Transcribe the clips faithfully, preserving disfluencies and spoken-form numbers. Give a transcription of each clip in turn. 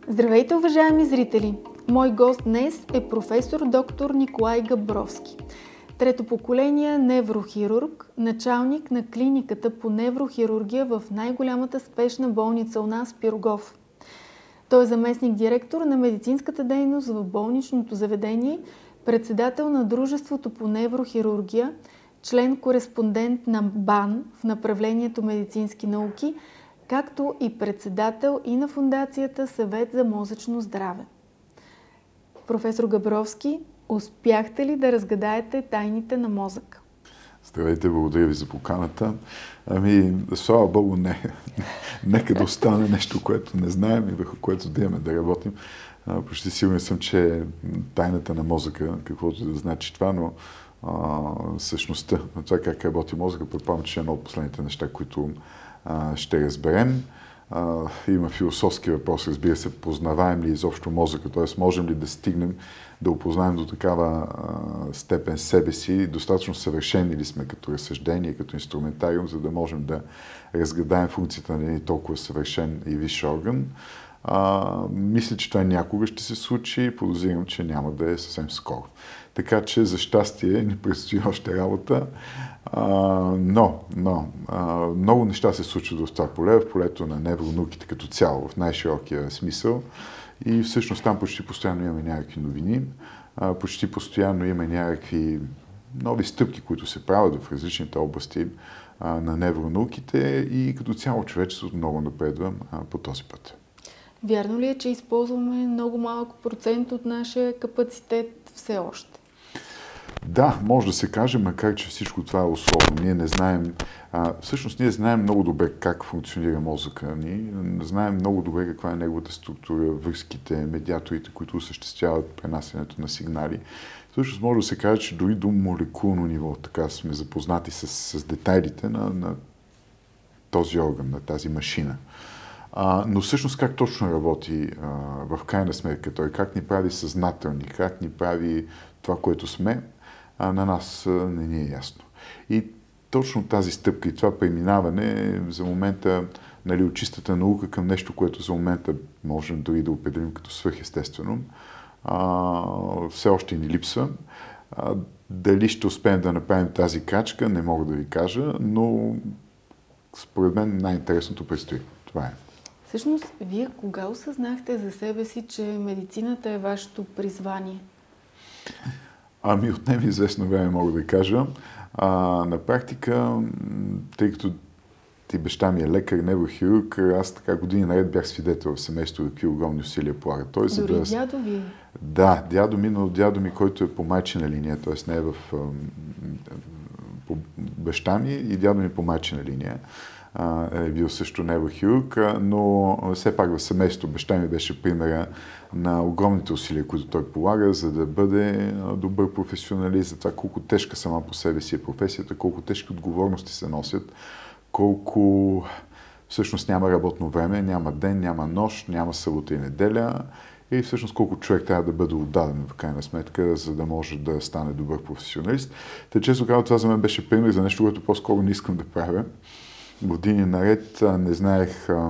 Здравейте, уважаеми зрители! Мой гост днес е професор доктор Николай Габровски. Трето поколение неврохирург, началник на клиниката по неврохирургия в най-голямата спешна болница у нас Пирогов. Той е заместник-директор на медицинската дейност в болничното заведение, председател на Дружеството по неврохирургия, член-кореспондент на БАН в направлението медицински науки, както и председател и на Фондацията Съвет за мозъчно здраве. Професор Габровски, успяхте ли да разгадаете тайните на мозъка? Здравейте, благодаря ви за поканата. Ами, слава Богу, не. Нека да остане нещо, което не знаем и върху което да имаме да работим. Почти сигурен съм, че тайната на мозъка, каквото да значи това, но а, същността на това как работи мозъка, предполагам, че е едно от последните неща, които а, ще разберем. А, има философски въпрос, разбира се, познаваем ли изобщо мозъка, т.е. можем ли да стигнем да опознаем до такава а, степен себе си, достатъчно съвършени ли сме като разсъждение, като инструментариум, за да можем да разгадаем функцията на един толкова съвършен и висш орган. А, мисля, че това някога ще се случи и подозирам, че няма да е съвсем скоро. Така че, за щастие, ни предстои още работа. А, но, но а, много неща се случват в това поле, в полето на невронауките като цяло, в най-широкия смисъл. И всъщност там почти постоянно имаме някакви новини, а, почти постоянно има някакви нови стъпки, които се правят в различните области а, на невронауките и като цяло човечеството много напредва а, по този път. Вярно ли е, че използваме много малък процент от нашия капацитет все още? Да, може да се каже, макар че всичко това е условно. Ние не знаем, а, всъщност ние знаем много добре как функционира мозъка ни, знаем много добре каква е неговата структура, връзките, медиаторите, които осъществяват пренасенето на сигнали. Всъщност може да се каже, че дори до молекулно ниво така сме запознати с, с детайлите на, на този орган, на тази машина. А, но всъщност как точно работи а, в крайна сметка той, как ни прави съзнателни, как ни прави това, което сме, а на нас а, не ни е ясно. И точно тази стъпка и това преминаване за момента, нали, от чистата наука към нещо, което за момента можем дори да определим като свръхестествено, а, все още ни липсва. А, дали ще успеем да направим тази крачка, не мога да ви кажа, но според мен най-интересното предстои. Това е. Всъщност, вие кога осъзнахте за себе си, че медицината е вашето призвание? Ами, отнеме известно време, мога да кажа. А, на практика, тъй като ти баща ми е лекар, неврохирург, аз така години наред бях свидетел в семейството, какви огромни усилия полага. Той, Дори да... дядо ви? Да, дядо ми, но дядо ми, който е по майчина линия, т.е. не е в по баща ми и дядо ми по майчина линия. Е бил също неврохирург, но все пак в семейството баща ми беше примера на огромните усилия, които той полага, за да бъде добър професионалист, за това колко тежка сама по себе си е професията, колко тежки отговорности се носят, колко всъщност няма работно време, няма ден, няма нощ, няма събота и неделя и всъщност колко човек трябва да бъде отдаден в крайна сметка, за да може да стане добър професионалист. Та често казвам, това за мен беше пример за нещо, което по-скоро не искам да правя. Години наред не знаех а,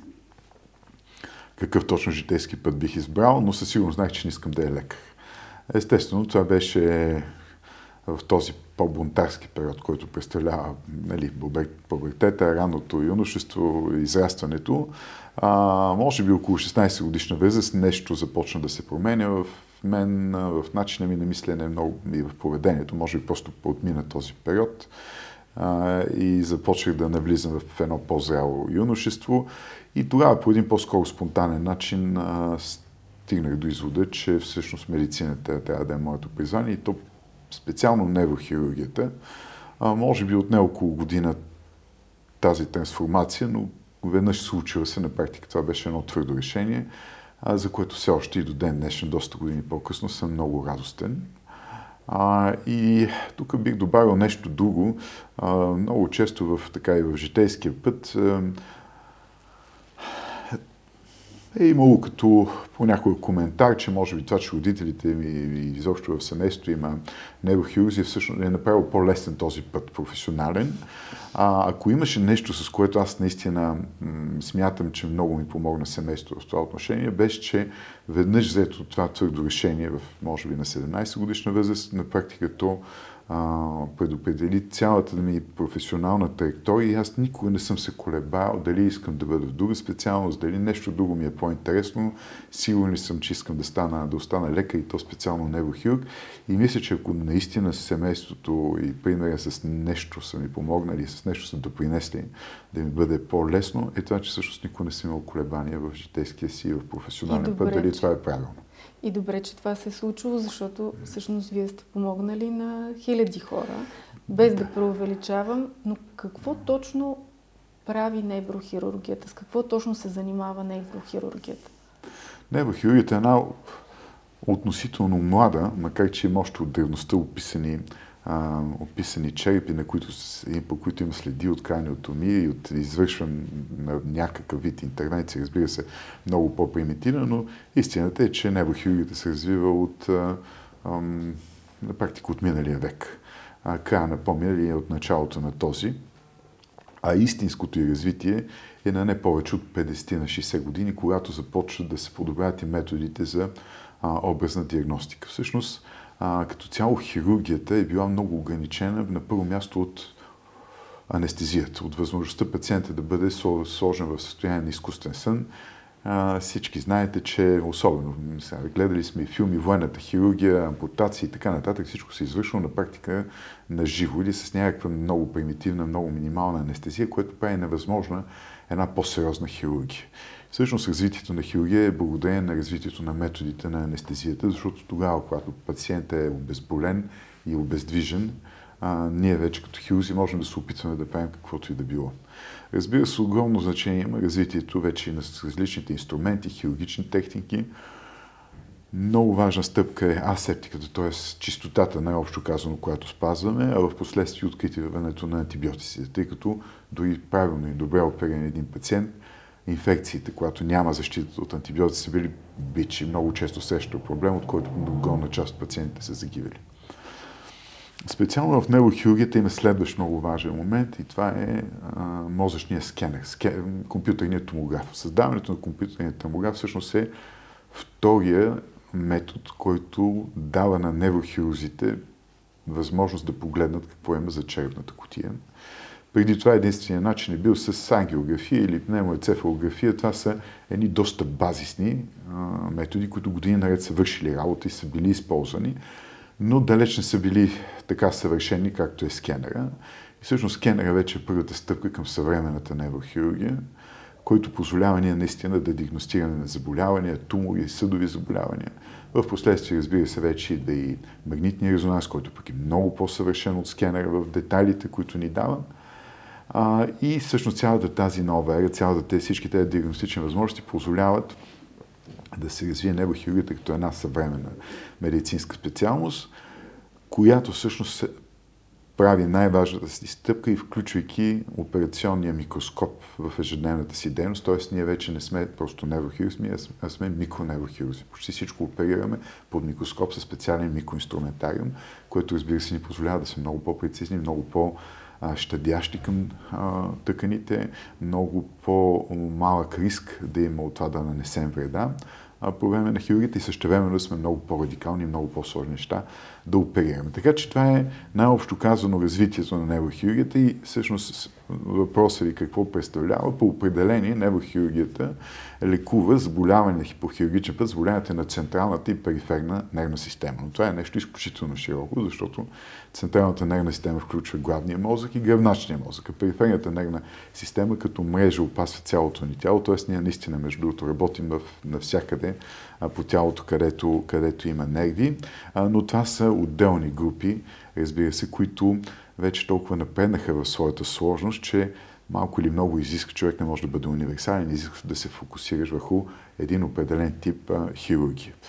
какъв точно житейски път бих избрал, но със сигурност знаех, че не искам да е лекар. Естествено, това беше в този по-бунтарски период, който представлява, нали, пубертета, ранното юношество, израстването. А, може би около шестнайсет годишна възраст нещо започна да се променя в мен, в начина ми на мислене много и в поведението. Може би просто отмина този период. Uh, и започнах да навлизам в едно по-зряло юношество. И тогава по един по-скоро спонтанен начин uh, стигнах до извода, че всъщност медицината трябва да е моето призвание и то специално неврохирургията. Uh, може би отне около година тази трансформация, но веднъж случила се на практика. Това беше едно твърдо решение, uh, за което все още и до ден днешен, доста години по-късно, съм много радостен. А, и тук бих добавил нещо друго. А, много често в, така и в житейския път а, Е имало като по някой коментар, че може би това, че родителите ми и изобщо в семейството има неврохирурзи, всъщност е направил по-лесен този път професионален. А, ако имаше нещо, с което аз наистина м- смятам, че много ми помогна семейството в това отношение, беше, че веднъж взето това твърдо решение в, може би, на седемнайсет годишна възраст, на практика то предопредели цялата ми професионална траектория и аз никога не съм се колебал дали искам да бъда в друга специалност, дали нещо друго ми е по-интересно. Сигурен съм, че искам да стана, да остана лекар и то специално неврохирург. И мисля, че ако наистина семейството и примера с нещо са ми помогнали, с нещо са допринесли да ми бъде по-лесно, е това, че всъщност никога не съм имал колебания в житейския си и в професионален път, дали това е правилно. И добре, че това се е случило, защото всъщност вие сте помогнали на хиляди хора, без да преувеличавам, но какво точно прави неврохирургията? С какво точно се занимава неврохирургията? Неврохирургията е една относително млада, макар че има още от древността описани, а, описани черепи, на които, по които има следи от краниотомия и от извършван на някакъв вид интервенция, разбира се, много по-примитивна, но истината е, че неврохирургията се развива от, а, а, на практика от миналия век. А, края на по-миналия от началото на този. А истинското и развитие е на не повече от петдесет на шейсет години, когато започват да се подобряват и методите за а, образна диагностика. Всъщност, а, като цяло хирургията е била много ограничена на първо място от анестезията, от възможността пациента да бъде сложен в състояние на изкуствен сън. А, всички знаете, че особено сега, гледали сме и филми, военната хирургия, ампутации и така нататък, всичко се извършва на практика на живо или с някаква много примитивна, много минимална анестезия, което прави невъзможна една по-сериозна хирургия. Всъщност развитието на хирургия е благодарение на развитието на методите на анестезията, защото тогава, когато пациентът е обезболен и обездвижен, а, ние вече като хирурзи можем да се опитваме да правим каквото и да било. Разбира се, огромно значение има развитието вече и на различните инструменти, хирургични техники. Много важна стъпка е асептиката, т.е. чистотата, най-общо казано, която спазваме, а в последствие откриването на антибиотиците, тъй като дори правилно и добре опериран един пациент, инфекциите, когато няма защита от антибиотици, са били бичи, много често среща проблем, от който огромна част от пациентите са загивали. Специално в неврохирургията има следващ много важен момент и това е а, мозъчния скенер, ске, компютърният томограф. Създаването на компютърния томограф всъщност е втория метод, който дава на неврохирурзите възможност да погледнат какво има за черепната кутия. Преди това единственият начин е бил с ангиография или пневмоенцефалография. Това са едни доста базисни а, методи, които години наред са вършили работа и са били използвани, но далеч не са били така съвършени, както е скенера. И всъщност скенера вече е първата стъпка към съвременната неврохирургия, който позволява ние наистина да диагностираме на заболявания, тумори, съдови заболявания. В последствие, разбира се, вече да и магнитния резонанс, който пък е много по-съвършен от скенера в детайлите, които ни дава. А, и всъщност цялата тази нова ера, цялата тези, всички тези диагностични възможности позволяват да се развие неврохирургията като една съвременна медицинска специалност, която всъщност се прави най-важната си стъпка и включвайки операционния микроскоп в ежедневната си дейност, т.е. ние вече не сме просто неврохирурзи, а сме микроневрохирурзи. Почти всичко оперираме под микроскоп със специален микроинструментариум, което, разбира се, ни позволява да сме много по-прецизни, много по- щадящи към а, тъканите, много по-малък риск да има от това да нанесем вреда а, по време на хирургията и същевременно сме много по-радикални и много по-сложни неща да оперираме. Така че това е най-общо казано развитието на неврохирургията и всъщност въпросът ви какво представлява. По определение неврохирургията лекува заболявания по хирургичен път, заболяванията на централната и периферна нервна система. Но това е нещо изключително широко, защото централната нервна система включва главния мозък и гръбначния мозък. А периферната нервна система като мрежа опасва цялото ни тяло, т.е. ние наистина между другото работим в, навсякъде по тялото, където, където има нерви, но това са отделни групи, разбира се, които вече толкова напреднаха в своята сложност, че малко или много изисква, човек не може да бъде универсален, изисква да се фокусираш върху един определен тип а, хирургия.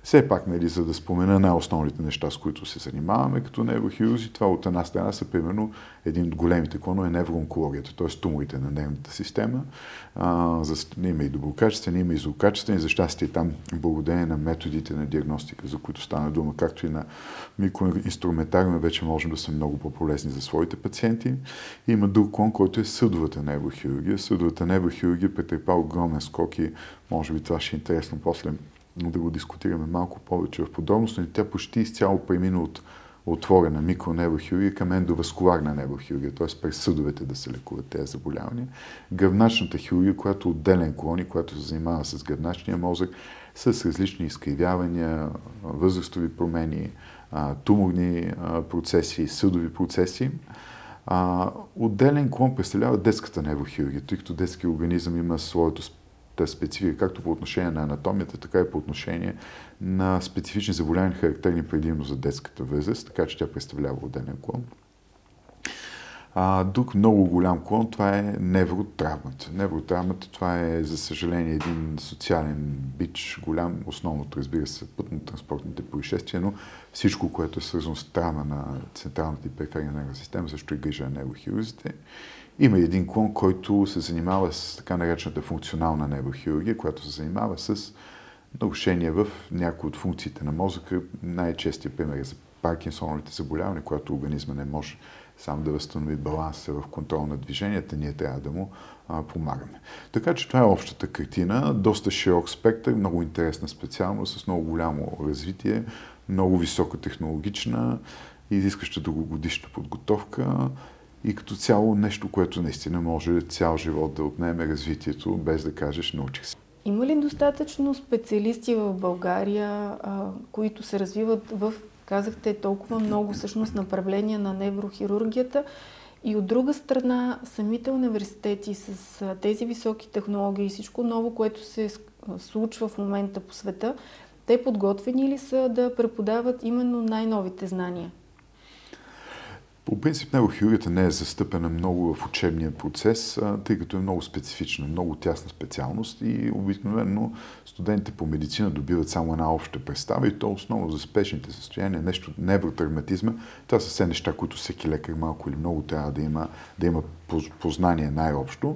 Все пак, нали, за да спомена най-основните неща, с които се занимаваме като неврохирурзи, това от една страна са, примерно, един от големите клонове е невроонкологията, т.е. туморите на нервната система. А, за, има и доброкачествени, има и злокачествени. За щастие там, благодарение на методите на диагностика, за които стана дума, както и на микроинструментариума, вече можем да са много по-полезни за своите пациенти. И има друг клон, който е съдовата неврохирургия. Съдовата неврохирургия претърпя огромен скок и може би това ще е интересно после да го дискутираме малко повече в подробност, но тя почти изцяло премина от отворена микроневрохирургия към ендоваскуларна неврохирургия, т.е. през съдовете да се лекуват тези заболявания. Гръбначната хирургия, която е отделен клон и която се занимава с гръбначния мозък, с различни изкривявания, възрастови промени, туморни процеси, съдови процеси. Отделен клон представлява детската неврохирургия, тъй като детския организъм има своето специфика, както по отношение на анатомията, така и по отношение на специфични заболявания, характерни предимно за детската възраст, така че тя представлява отделен клон. А, друг много голям клон, това е невротравмата. Невротравмата, това е, за съжаление, един социален бич, голям, основното, разбира се, пътно-транспортните происшествия, но всичко, което е свързано с травма на централната и периферна нервна система, също е грижа на неврохирурзите. Има един клон, който се занимава с така наречената функционална неврохирургия, която се занимава с нарушения в някои от функциите на мозъка. Най-честият пример е за Паркинсоновите заболявания, когато организма не може сам да възстанови баланса в контрол на движенията, ние трябва да му а, помагаме. Така че това е общата картина, доста широк спектър, много интересна специалност, с много голямо развитие, много високотехнологична, изискваща дългогодишна подготовка и като цяло нещо, което наистина може цял живот да отнеме развитието, без да кажеш научих се. Има ли достатъчно специалисти в България, а, които се развиват в, казахте, толкова много всъщност направления на неврохирургията, и от друга страна самите университети с а, тези високи технологии и всичко ново, което се случва в момента по света, те подготвени ли са да преподават именно най-новите знания? По принцип, неврохирургията не е застъпена много в учебния процес, тъй като е много специфична, много тясна специалност и обикновено студентите по медицина добиват само една обща представа и то основно за спешните състояния, нещо невротравматизма. Това са все неща, които всеки лекар малко или много трябва да има, да има познание най-общо.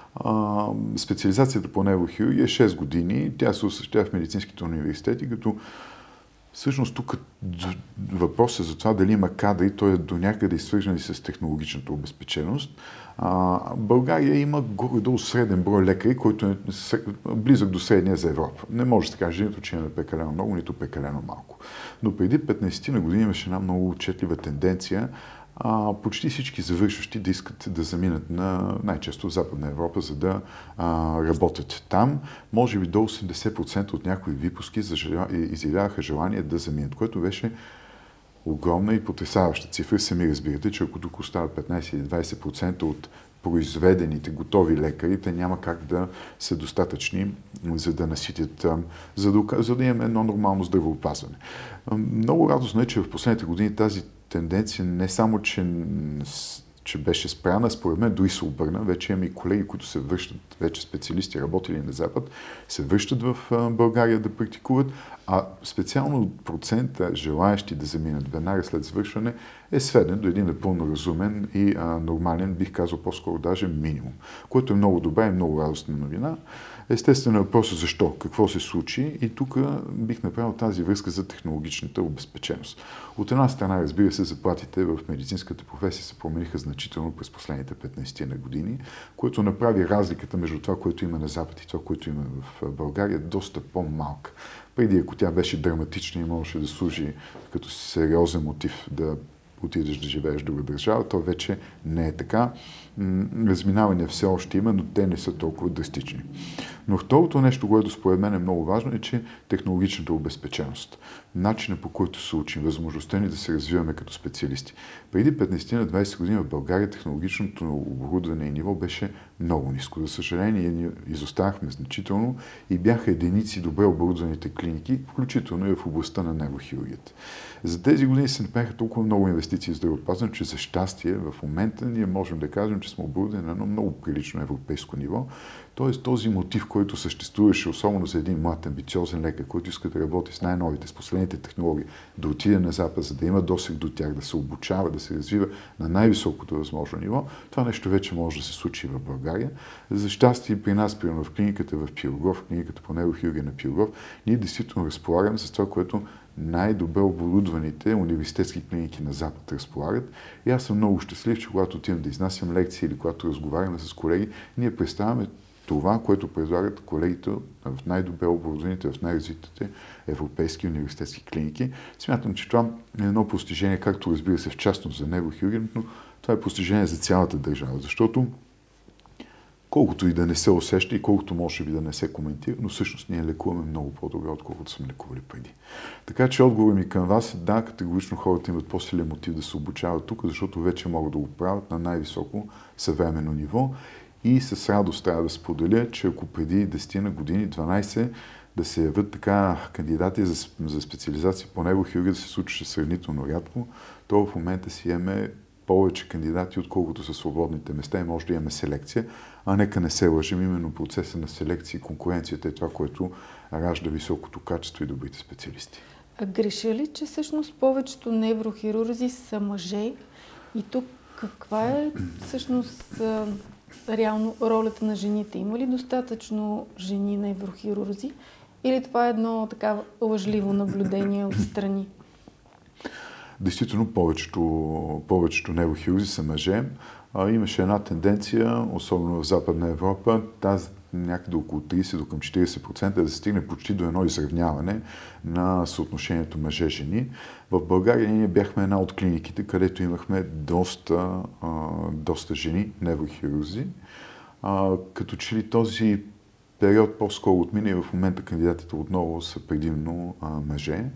Специализацията по неврохирургия е шест години, тя се осъществява в медицинските университети, като всъщност тук въпросът е за това дали има кадри, той е до някъде свързан и с технологичната обезпеченост. А, България има горе-долу среден брой лекари, който е близък до средния за Европа. Не може да се каже, нито че имаме прекалено много, нито прекалено малко. Но преди петнайсет на години имаше една много отчетлива тенденция а, почти всички завършващи да искат да заминат на най-често в Западна Европа, за да а, работят там. Може би до осемдесет процента от някои випуски изявяваха желание да заминат, което беше огромна и потресаваща цифра. Сами разбирате, че ако тук остават петнайсет или двайсет процента от произведените готови лекари, те няма как да са достатъчни, за да наситят, за да, за да имаме едно нормално здравеопазване. Много радостно е, че в последните години тази тенденция не само, че, че беше спряна, според мен дори се обърна. Вече имаме и колеги, които се връщат, вече специалисти, работили на Запад, се връщат в България да практикуват, а специално процента желаящи да заминат веднага след завършване е сведен до един напълно разумен и а, нормален, бих казал по-скоро даже минимум, което е много добра и много радостна новина. Естествено въпросът защо, какво се случи и тук бих направил тази връзка за технологичната обезпеченост. От една страна, разбира се, заплатите в медицинската професия се промениха значително през последните петнайсет на години, което направи разликата между това, което има на Запад и това, което има в България, доста по-малка. Преди, ако тя беше драматична и можеше да служи като сериозен мотив да отидеш да живееш в друга държава, то вече не е така. Разминавания все още има, но те не са толкова драстични. Но второто нещо, което според мен е много важно, е, че технологичната обезпеченост. Начинът, по който се учим, възможността ни да се развиваме като специалисти. Преди петнайсет на двайсет години в България технологичното оборудване и ниво беше много ниско. За съжаление, ние изостанахме значително и бяха единици добре оборудваните клиники, включително и в областта на неврохирургията. За тези години се направиха толкова много инвестиции в здравеопазване, че за щастие в момента ние можем да кажем, че сме оборудени на едно много прилично европейско ниво. Тоест този мотив, който съществуваше, особено за един млад амбициозен лекар, който иска да работи с най-новите, с последните технологии, да отиде на Запад, за да има досег до тях, да се обучава, да се развива на най-високото възможно ниво, това нещо вече може да се случи в България. За щастие при нас, примерно в клиниката в Пирогов, в клиниката по неврохирургия на Пирогов, ние действително разполагаме с това, което най-добре оборудваните университетски клиники на Запад разполагат. И аз съм много щастлив, че когато отивам да изнасям лекции или когато разговаряме с колеги, ние представяме това, което предлагат колегите в най-добре оборудваните, в най-развитите европейски университетски клиники. Смятам, че това е едно постижение, както разбира се в частност за неврохирургията, но това е постижение за цялата държава, защото колкото и да не се усеща и колкото може би да не се коментира, но всъщност ние лекуваме много по-добре, отколкото сме лекували преди. Така че отговорът ми към вас е да, категорично хората имат по-силен мотив да се обучават тук, защото вече могат да го правят на най-високо съвременно ниво. И с радост трябва да споделя, че ако преди десет на години, дванайсет, да се явят така кандидати за, за специализация по неврохирургия да се случваше сравнително рядко, то в момента си имаме повече кандидати, отколкото са свободните места и може да имаме селекция. А нека не се лъжим, именно процеса на селекция и конкуренцията е това, което ражда високото качество и добрите специалисти. А греша ли, че всъщност повечето неврохирурзи са мъже? И тук каква е всъщност реално ролята на жените? Има ли достатъчно жени неврохирурзи? Или това е едно така лъжливо наблюдение отстрани? Действително, повечето, повечето неврохирурзи са мъже. А, имаше една тенденция, особено в Западна Европа, тази някъде около трийсет до към четирийсет процента да се стигне почти до едно изравняване на съотношението мъже-жени. В България ние бяхме една от клиниките, където имахме доста, а, доста жени неврохирурзи. А, като че ли този период по-скоро отмина и в момента кандидатите отново са предимно а, мъже.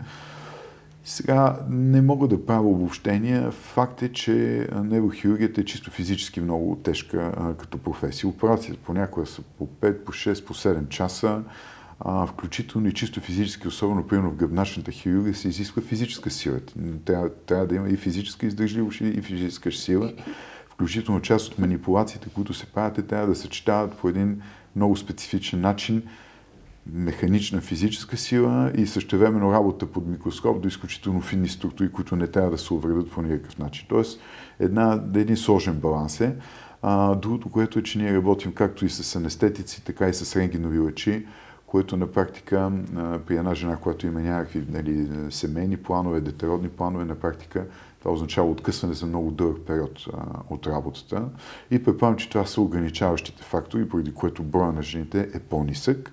Сега не мога да правя обобщения. Факт е, че неврохирургията е чисто физически много тежка а, като професия. Операциите понякога са по пет, по шест, по седем часа, а, включително и чисто физически, особено примерно в гръбначната хирургия, се изисква физическа сила. Трябва, трябва да има и физическа издържливост и физическа сила. Включително част от манипулациите, които се правят, те трябва да съчетават по един много специфичен начин механична физическа сила и същевременно работа под микроскоп до изключително финни структури, които не трябва да се увредят по никакъв начин. Тоест, една, един сложен баланс е. А, другото, което е, че ние работим както и с анестетици, така и с рентгенови лъчи, което на практика а, при една жена, която има някакви нали, семейни планове, детеродни планове, на практика това означава откъсване за много дълъг период а, от работата. И предполагам, че това са ограничаващите фактори, поради което броя на жените е по-нисък.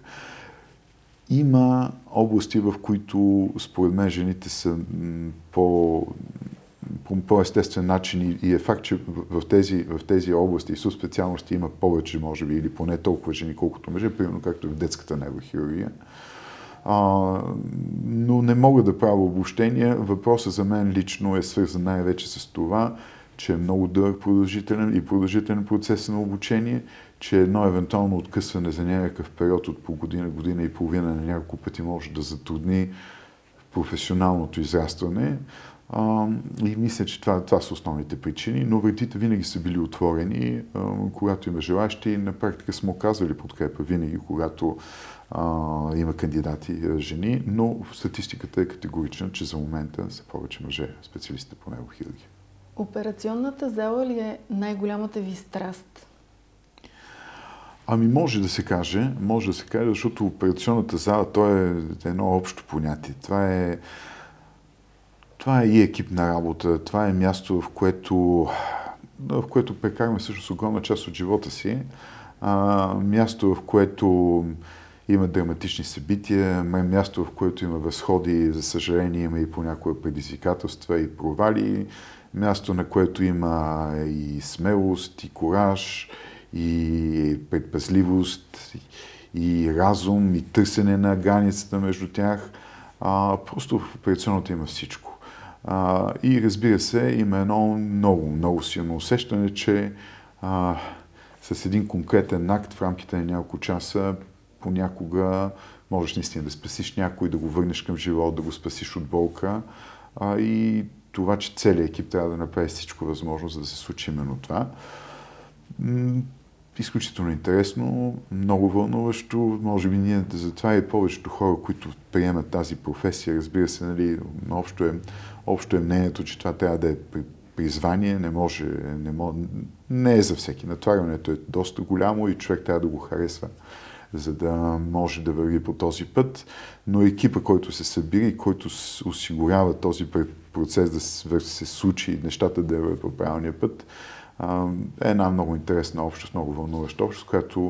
Има области, в които според мен жените са по, по по-естествен начин и е факт, че в тези, в тези области и специалности има повече, може би, или поне толкова жени, колкото мъже, примерно както в детската неврохирургия. А, но не мога да правя обобщения. Въпросът за мен лично е свързан най-вече с това, че е много дълъг продължителен и продължителен процес на обучение, че едно евентуално откъсване за някакъв период от по година, година и половина на няколко пъти може да затрудни професионалното израстване. А, и мисля, че това, това са основните причини, но вратите винаги са били отворени, а, когато има желащи и на практика сме оказвали подкрепа винаги, когато а, има кандидати жени, но статистиката е категорична, че за момента са повече мъже специалистите по неврохирургия. Операционната зала ли е най-голямата ви страст? Ами може да се каже, може да се каже, защото операционната зала, то е едно общо понятие. Това е, това е и екипна работа, това е място, в което, в което прекарваме всъщност огромна част от живота си. А, място, в което има драматични събития, място, в което има възходи, за съжаление има и понякога предизвикателства и провали, място, на което има и смелост, и кураж, и предпазливост, и разум, и търсене на границата между тях. А, просто в операционната има всичко. А, и разбира се, има едно много, много силно усещане, че а, с един конкретен акт в рамките на няколко часа понякога можеш наистина да спасиш някой, да го върнеш към живот, да го спасиш от болка. А, и това, че целият екип трябва да направи всичко възможно, за да се случи именно това. изключително интересно, много вълнуващо. Може би ние затова и повечето хора, които приемат тази професия, разбира се, нали, общо, е, общо е мнението, че това трябва да е призвание, не може, не, може, не е за всеки. Натварването е доста голямо и човек трябва да го харесва, за да може да върви по този път. Но екипа, който се събира и който осигурява този процес да се случи и нещата да вървят по правилния път, е една много интересна общност, много вълнуваща общност, която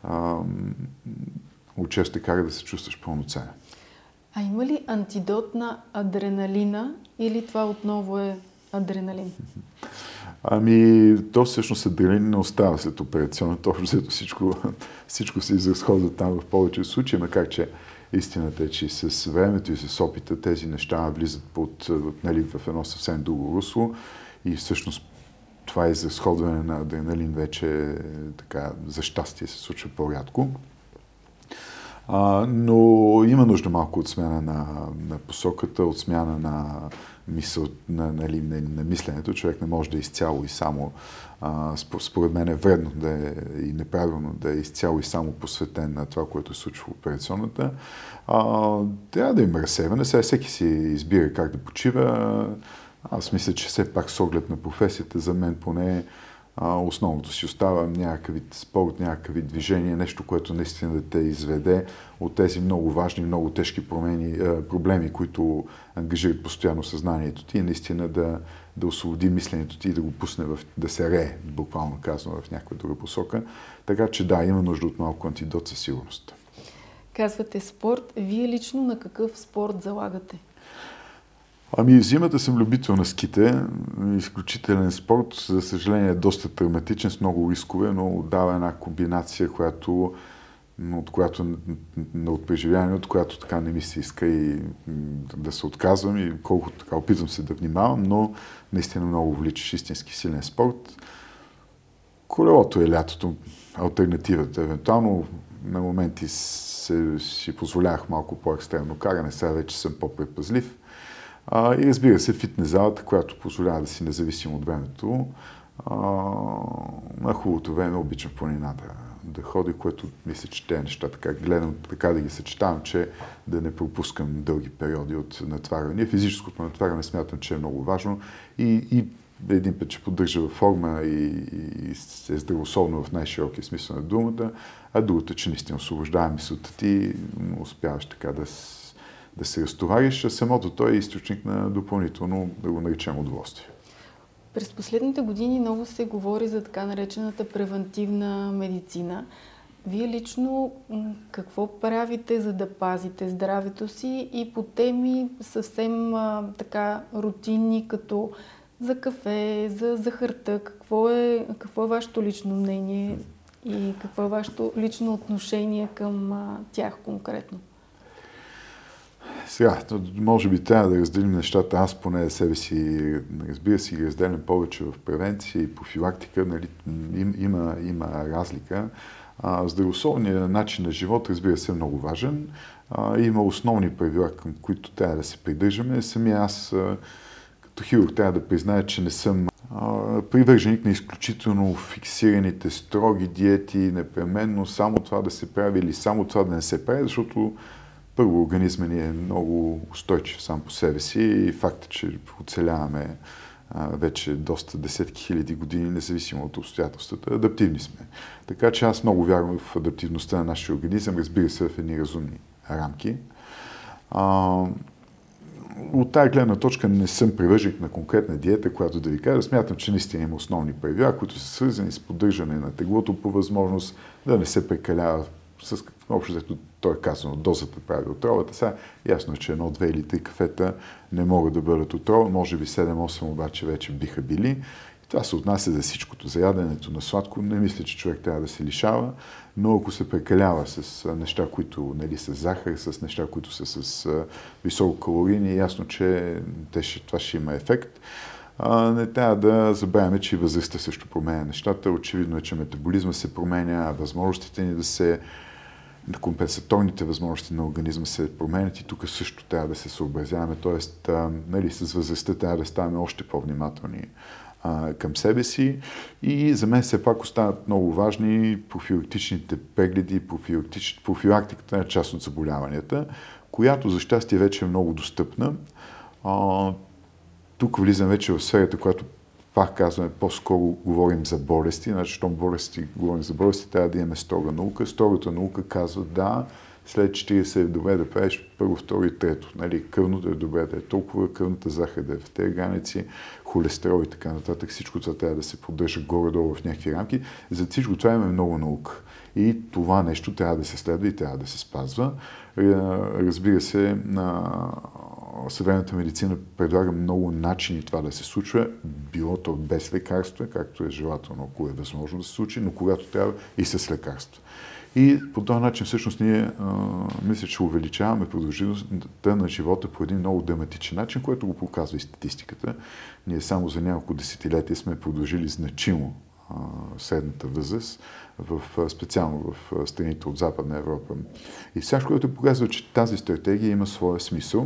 отчесто те кара да се чувстваш пълноценен. А има ли антидот на адреналина или това отново е адреналин? Ами, то всъщност адреналин не остава след операционната. Общо всичко, всичко се изразходва там в повече случаи, макар че истината е, че с времето и с опита тези неща влизат под, нали, в едно съвсем друго русло и всъщност това изразходване на адреналин вече така, за щастие се случва по-рядко. А, но има нужда малко от смяна на, на посоката, от смяна на, мисъл, на, нали, на, на мисленето. Човек не може да е изцяло и само, а, според мен е вредно да е, и неправилно да е изцяло и само посветен на това, което се случва в операционната. А, трябва да има разсейване. Сега всеки си избира как да почива. Аз мисля, че все пак с оглед на професията, за мен поне а, основното си остава някакъв вид спорт, някакъв вид движение, нещо, което наистина да те изведе от тези много важни, много тежки промени, а, проблеми, които ангажират постоянно съзнанието ти и наистина да, да освободи мисленето ти и да го пусне в, да се рее, буквално казано, в някаква друга посока. Така че да, има нужда от малко антидот със сигурност. Казвате спорт. Вие лично на какъв спорт залагате? Ами, в зимата съм любител на ските. Изключителен спорт. За съжаление е доста травматичен, с много рискове, но дава една комбинация, която, от която от преживяване, от която така не ми се иска и да се отказвам и колкото така опитвам се да внимавам, но наистина много вличаш, истински силен спорт. Колелото е лятото, алтернативата. Евентуално на моменти се, си позволявах малко по-екстремно каране, сега вече съм по-предпазлив. А, и разбира се, фитнес залата, която позволява да си независим от времето. А, на хубавото време обичам в планината да ходя, което мисля, че тези неща така гледам, така да ги съчетавам, че да не пропускам дълги периоди от натварване. Физическото натварване смятам, че е много важно и, и един път, че поддържа във форма и, и е здравословно в най-широкия смисъл на думата, а другото, че наистина освобождава мисълта ти, успяваш така да да се разтовариш, а самото той е източник на допълнително, да го наречем, удоволствие. През последните години много се говори за така наречената превантивна медицина. Вие лично какво правите, за да пазите здравето си и по теми съвсем а, така рутинни, като за кафе, за захарта? Какво е, какво е вашето лично мнение и какво е вашето лично отношение към а, тях конкретно? Сега, може би трябва да разделим нещата. Аз поне себе си, разбира си, ги разделям повече в превенция и профилактика. Нали, им, има, има разлика. А, здравословният начин на живот, разбира се, е много важен. А, има основни правила, към които трябва да се придържаме. Самия аз, като хирург, трябва да призная, че не съм а, привърженик на изключително фиксираните строги диети, непременно само това да се прави или само това да не се прави, защото първо, организмът ни е много устойчив сам по себе си и факта, че оцеляваме а, вече доста десетки хиляди години, независимо от обстоятелствата, адаптивни сме. Така че аз много вярвам в адаптивността на нашия организъм, разбира се, в едни разумни рамки. А, от тази гледна точка не съм привърженик на конкретна диета, която да ви кажа. Смятам, че наистина има основни правила, които са свързани с поддържане на теглото по възможност, да не се прекалява с общо взето, то е казано, дозата прави отровата. Сега ясно е, че едно, две или три кафета не могат да бъдат отрова, може би седем-осем обаче вече биха били. И това се отнася за всичкото. За яденето на сладко не мисля, че човек трябва да се лишава, но ако се прекалява с неща, които нали, с захар, с неща, които са с висококалорийни, ясно, че те ще, това ще има ефект. А, не трябва да забравяме, че и възрастта също променя нещата. Очевидно е, че метаболизма се променя, възможностите ни да се на компенсаторните възможности на организма се променят и тук също трябва да се съобразяваме, т.е. нали, с възрастта трябва да ставаме още по-внимателни а, към себе си и за мен все пак остават много важни профилактичните прегледи, профилактич... профилактиката на част от заболяванията, която за щастие вече е много достъпна. А, тук влизам вече в сферата, която пак казваме, по-скоро говорим за болести, значи, щом болести, говорим за болести, трябва да имаме строга наука. Строгата наука казва да, след четирийсет е добре да правиш първо, второ и трето. Нали, кръвното е добре да е толкова, кръвната захар да е в тези граници, холестерол и така нататък. Всичко това трябва да се поддържа горе-долу в някакви рамки. За всичко това имаме много наука. И това нещо трябва да се следва и трябва да се спазва. Разбира се, на съвременната медицина предлага много начини това да се случва, било то без лекарства, както е желателно, ако е възможно да се случи, но когато трябва и с лекарства. И по този начин всъщност ние а, мисля, че увеличаваме продължителността на живота по един много драматичен начин, което го показва и статистиката. Ние само за няколко десетилетия сме продължили значимо а, средната възраст, в, специално в страните от Западна Европа. И всичко, което показва, че тази стратегия има своя смисъл.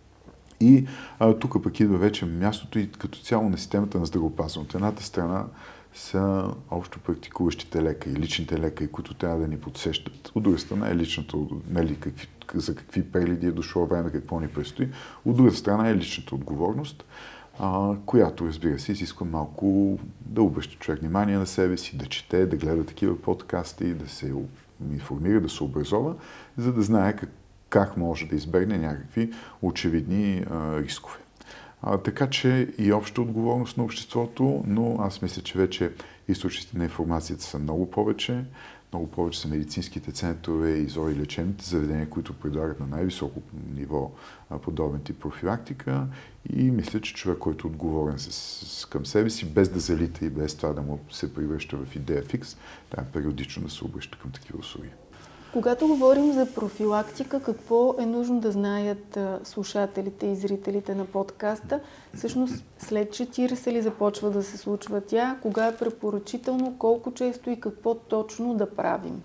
И а, тук пък идва вече мястото и като цяло на системата на здравеопазването. Едната страна са общо практикуващите лекари, личните лекари, които трябва да ни подсещат. От друга страна е личната, нали, какви, за какви прегледи е дошло време, какво ни предстои. От друга страна е личната отговорност, а, която, разбира се, изисква малко да обръща човек внимание на себе си, да чете, да гледа такива подкасти, да се информира, да се образова, за да знае как, как може да избегне някакви очевидни а, рискове. А, така че и обща отговорност на обществото, но аз мисля, че вече източниците на информацията са много повече. Много повече са медицинските центрове и зори лечебните заведения, които предлагат на най-високо ниво а, подобен тип профилактика. И мисля, че човек, който е отговорен с, с, към себе си, без да залита и без това да му се превръща в идея фикс, трябва периодично да се обръща към такива услуги. Когато говорим за профилактика, какво е нужно да знаят слушателите и зрителите на подкаста? Всъщност след четирийсет ли започва да се случва тя? Кога е препоръчително? Колко често и какво точно да правим?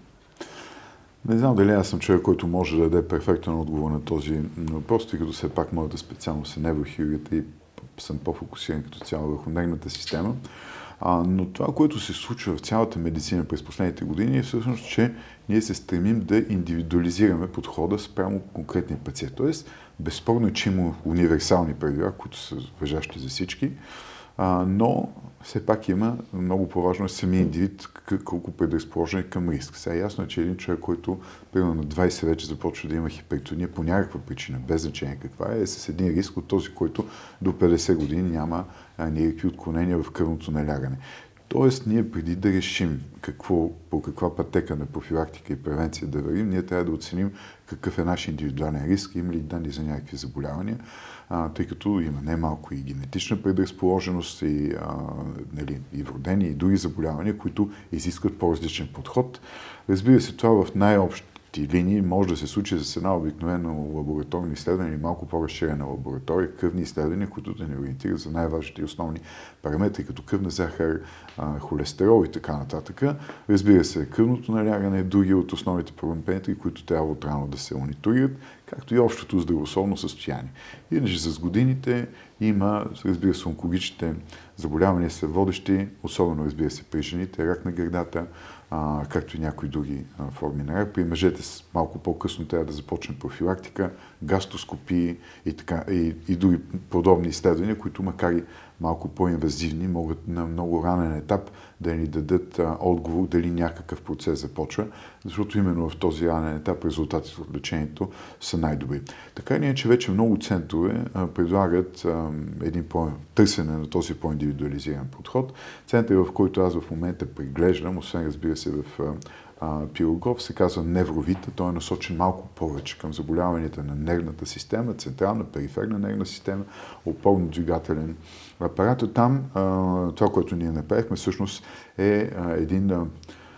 Не знам дали аз съм човек, който може да даде перфектен отговор на този въпрос, тъй като все пак моята специалност е неврохирургията и съм по-фокусиран като цяло върху нервната система. А, но това, което се случва в цялата медицина през последните години е всъщност, че ние се стремим да индивидуализираме подхода спрямо конкретния пациент. Тоест, безспорно е, че има универсални правила, които са важащи за всички, а, но все пак има много по-важно е самия индивид колко предразположен е към риск. Сега ясно е, че един човек, който примерно на двайсет вече започва да има хипертония по някаква причина, без значение каква е, е с един риск от този, който до петдесет години няма а, никакви отклонения в кръвното налягане. Тоест, ние преди да решим какво, по каква пътека на профилактика и превенция да вървим, ние трябва да оценим какъв е наш индивидуален риск, има ли данни за някакви заболявания, а, тъй като има немалко и генетична предразположеност, и, а, нали, и вродени, и други заболявания, които изискват по-различен подход. Разбира се, това в най-общи линии може да се случи с една обикновено лабораторно изследване или малко по-разширена лаборатория, кръвни изследвания, които да ни ориентират за най-важните и основни параметри, като кръвна захар, холестерол и така нататък. Разбира се, кръвното налягане е други от основните параметри, които трябва отрано да се мониторират, както и общото здравословно състояние. Иначе с годините има, разбира се, онкологичните заболявания са водещи, особено, разбира се, при жените, рак на гърдата, а, както и някои други а, форми на рак. При мъжете малко по-късно трябва да започне профилактика, гастроскопии и, така, и, и други подобни изследвания, които макар и малко по-инвазивни, могат на много ранен етап да ни дадат а, отговор дали някакъв процес започва, защото именно в този ранен етап резултатите от лечението са най-добри. Така или иначе вече много центрове а, предлагат а, един по-търсене на този по-индивидуализиран подход. Център, в който аз в момента преглеждам, освен разбира се в а, Пирогов, се казва Невровита. Той е насочен малко повече към заболяванията на нервната система, централна, периферна нервна система, опорно-двигателен апарат. Там а, това, което ние направихме, всъщност е а, един, а,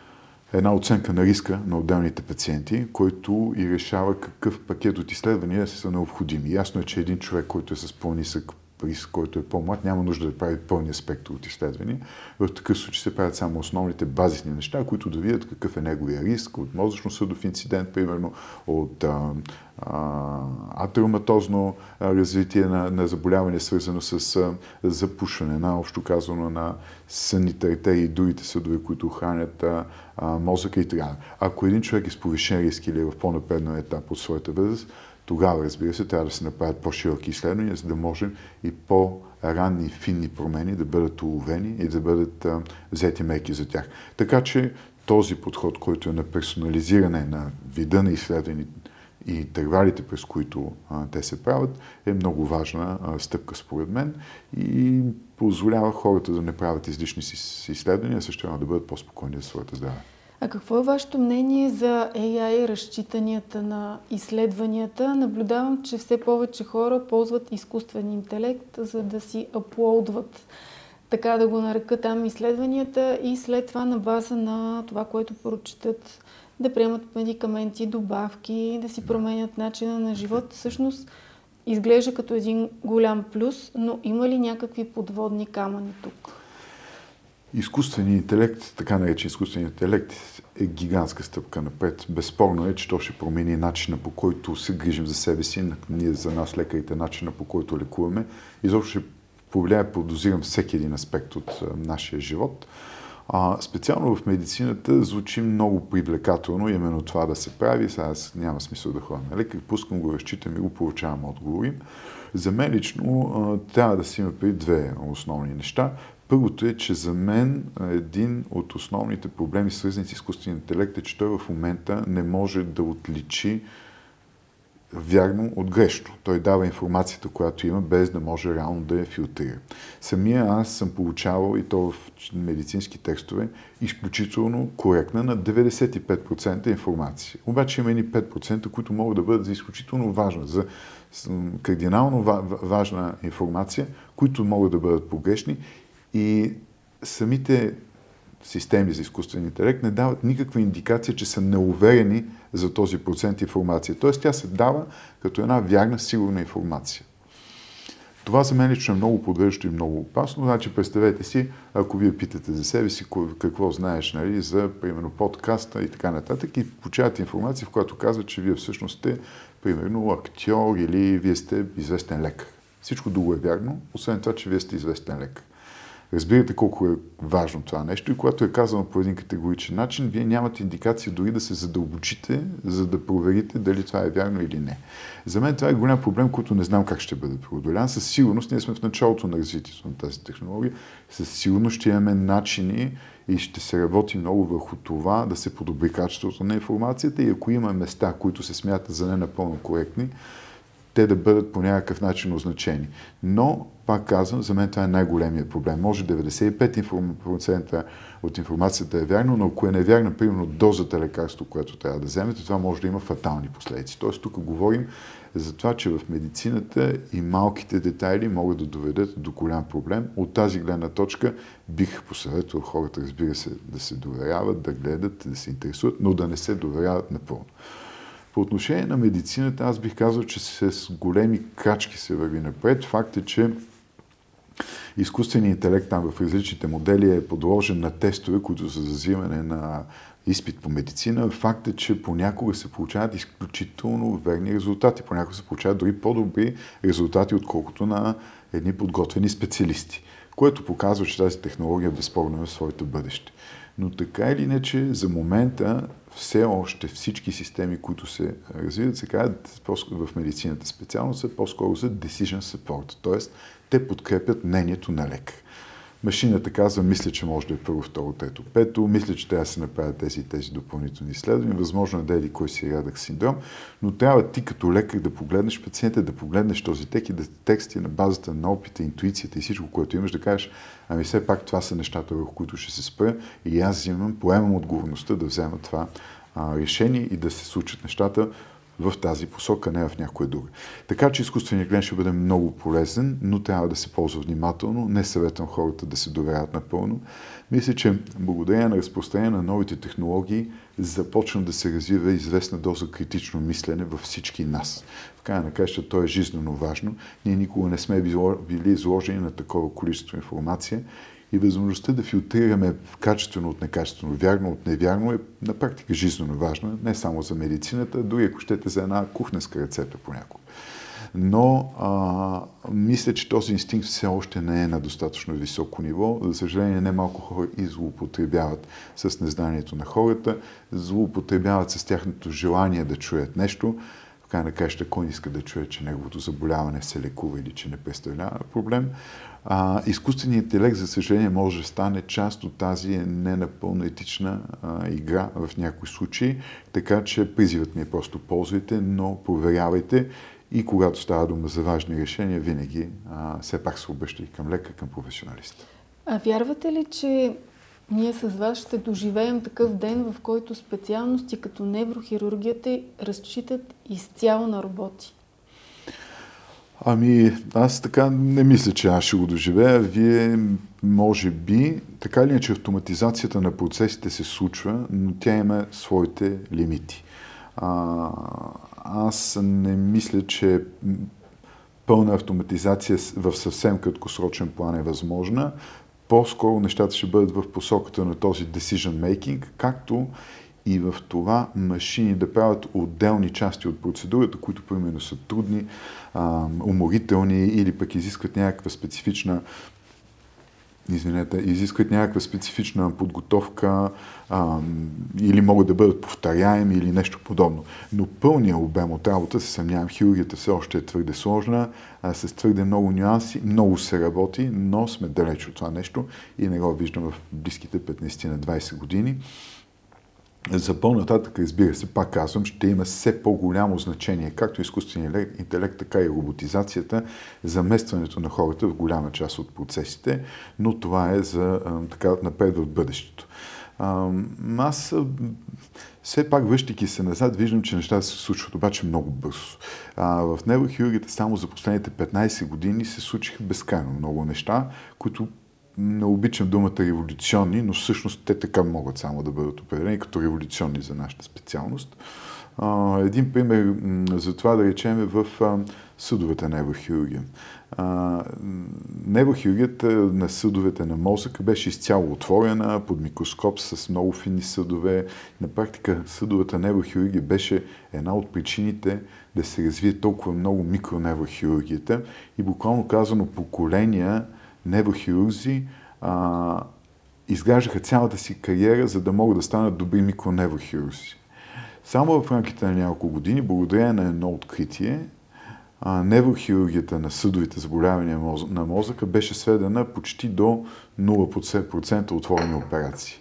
една оценка на риска на отделните пациенти, който и решава какъв пакет от изследвания са необходими. Ясно е, че един човек, който е с по-нисък риск, който е по-млад, няма нужда да прави пълния спектър от изследвания. В такъв случай се правят само основните базисни неща, които да видят какъв е неговия риск от мозъчно-съдов инцидент, примерно, от а, а, атероматозно развитие на, на заболяване, свързано с а, запушване, на общо казано на сънните артерии и другите съдове, които охранят а, а, мозъка и така. Ако един човек е с повишен риск или е в по-напреднал етап от своята възраст, тогава, разбира се, трябва да се направят по-широки изследвания, за да може и по-ранни финни промени да бъдат уловени и да бъдат а, взети мерки за тях. Така че този подход, който е на персонализиране на вида на изследвания и интервалите, през които а, те се правят, е много важна а, стъпка според мен и позволява хората да не правят излишни си изследвания, а също да бъдат по-спокойни за своето здраве. А какво е вашето мнение за Ей Ай, разчитанията на изследванията? Наблюдавам, че все повече хора ползват изкуствен интелект, за да си аплоудват, така да го нарека там, изследванията и след това на база на това, което прочитат, да приемат медикаменти, добавки, да си променят начина на живот. Всъщност изглежда като един голям плюс, но има ли някакви подводни камъни тук? Изкуственият интелект, така наречен изкуственият интелект, е гигантска стъпка напред. Безспорно е, че то ще промени начина, по който се грижим за себе си, ние за нас лекарите, начина, по който лекуваме. Изобщо ще повлияе, подозирам, всеки един аспект от а, нашия живот. А, специално в медицината звучи много привлекателно именно това да се прави. Сега аз няма смисъл да ходя на лекар, пускам го, разчитам и го получавам отговори. За мен лично а, трябва да си има преди две основни неща. Първото е, че за мен един от основните проблеми, свързани с изкуствения интелект, е, че той в момента не може да отличи вярно от грешно. Той дава информацията, която има, без да може реално да я филтрира. Самия аз съм получавал, и то в медицински текстове, изключително коректна на деветдесет и пет процента информация. Обаче има и пет процента, които могат да бъдат за изключително важна, за кардинално важна информация, които могат да бъдат погрешни. И самите системи за изкуствен интелект не дават никаква индикация, че са неуверени за този процент информация. Тоест тя се дава като една вярна, сигурна информация. Това за мен лично е много подвеждащо и много опасно. Значи представете си, ако вие питате за себе си какво знаеш, нали, за, примерно, подкаста и така нататък, и получавате информация, в която казва, че вие всъщност сте, примерно, актьор или вие сте известен лекар. Всичко друго е вярно, освен това, че вие сте известен лекар. Разбирате колко е важно това нещо и когато е казано по един категоричен начин, вие нямате индикация дори да се задълбочите, за да проверите дали това е вярно или не. За мен това е голям проблем, който не знам как ще бъде преодолян. Със сигурност ние сме в началото на развитието на тази технология. Със сигурност ще имаме начини и ще се работи много върху това да се подобри качеството на информацията и ако има места, които се смятат за не напълно коректни, те да бъдат по някакъв начин означени. Но, пак казвам, за мен това е най-големият проблем. Може деветдесет и пет процента от информацията е вярно, но ако е невярна, примерно дозата лекарство, което трябва да вземете, това може да има фатални последици. Тоест, тук говорим за това, че в медицината и малките детайли могат да доведат до голям проблем. От тази гледна точка бих посъветвал хората, разбира се, да се доверяват, да гледат, да се интересуват, но да не се доверяват напълно. По отношение на медицината, аз бих казал, че с големи крачки се върви напред. Факт е, че изкуственият интелект там в различните модели е подложен на тестове, които са за взимане на изпит по медицина. Факт е, че понякога се получават изключително верни резултати. Понякога се получават дори по-добри резултати, отколкото на едни подготвени специалисти, което показва, че тази технология безспорно е в своето бъдеще. Но така или иначе, за момента все още всички системи, които се развиват, се казват в медицината специално, са по-скоро за decision support, т.е. те подкрепят мнението на лекар. Машината казва, мисля, че може да е първо, второ, трето, пето, мисля, че трябва да се направят тези и тези допълнителни изследвания, възможно е да еди кой си рядък синдром, но трябва ти като лекар да погледнеш пациента, да погледнеш този текст и да тексти на базата на опита, интуицията и всичко, което имаш, да кажеш, ами все пак това са нещата, върху които ще се спра и аз взимам, поемам отговорността да взема това а, решение и да се случат нещата в тази посока, не в някоя друга. Така че изкуственият интелект ще бъде много полезен, но трябва да се ползва внимателно. Не съветвам хората да се доверят напълно. Мисля, че благодарение на разпространение на новите технологии започна да се развива известна доза критично мислене във всички нас. В края на краищата то е жизненно важно. Ние никога не сме били изложени на такова количество информация и възможността да филтрираме качествено от некачествено, вярно от невярно е на практика жизненно важна, не само за медицината, дори ако щете за една кухненска рецепта понякога. Но а, мисля, че този инстинкт все още не е на достатъчно високо ниво. За съжаление, немалко хора и злоупотребяват с незнанието на хората, злоупотребяват с тяхното желание да чуят нещо. В край на краищата, кой иска да чуе, че неговото заболяване се лекува или че не представлява проблем. А, изкуственият интелект, за съжаление, може да стане част от тази ненапълно етична а, игра в някои случаи, така че призивът ми е просто ползвайте, но проверявайте и когато става дума за важни решения, винаги а, все пак се обръщай към лекар, към професионалист. А вярвате ли, че ние с вас ще доживеем такъв ден, в който специалности като неврохирургията разчитат изцяло на роботи? Ами, аз така не мисля, че аз ще го доживея. Вие, може би, така ли е, че автоматизацията на процесите се случва, но тя има своите лимити. А, аз не мисля, че пълна автоматизация в съвсем краткосрочен план е възможна. По-скоро нещата ще бъдат в посоката на този decision making, както и в това машини да правят отделни части от процедурата, които примерно са трудни, уморителни или пък изискват някаква специфична извинете, изискват някаква специфична подготовка а, или могат да бъдат повторяеми или нещо подобно. Но пълният обем от работа, се съмнявам, хирургията все още е твърде сложна, а, с твърде много нюанси, много се работи, но сме далеч от това нещо и не го виждам в близките петнайсет на двайсет години. За по-нататък, разбира се, пак казвам, ще има все по-голямо значение, както изкуственият интелект, така и роботизацията, заместването на хората в голяма част от процесите, но това е за така напред в бъдещето. Аз все пак, връщайки се назад, виждам, че нещата се случват обаче много бързо. В неврохирургията само за последните петнайсет години се случиха безкрайно много неща, които не обичам думата революционни, но всъщност те така могат само да бъдат определени като революционни за нашата специалност. Един пример за това, да речем, е в съдовата неврохирургия. Неврохирургията на съдовете на мозъка беше изцяло отворена, под микроскоп с много фини съдове. На практика съдовата неврохирургия беше една от причините да се развие толкова много микроневрохирургията и буквално казано поколения неврохирурзи а, изграждаха цялата си кариера, за да могат да станат добри микроневрохирурзи. Само в рамките на няколко години, благодарение на едно откритие, а, неврохирургията на съдовите заболявания на мозъка беше сведена почти до нула процента отворени операции.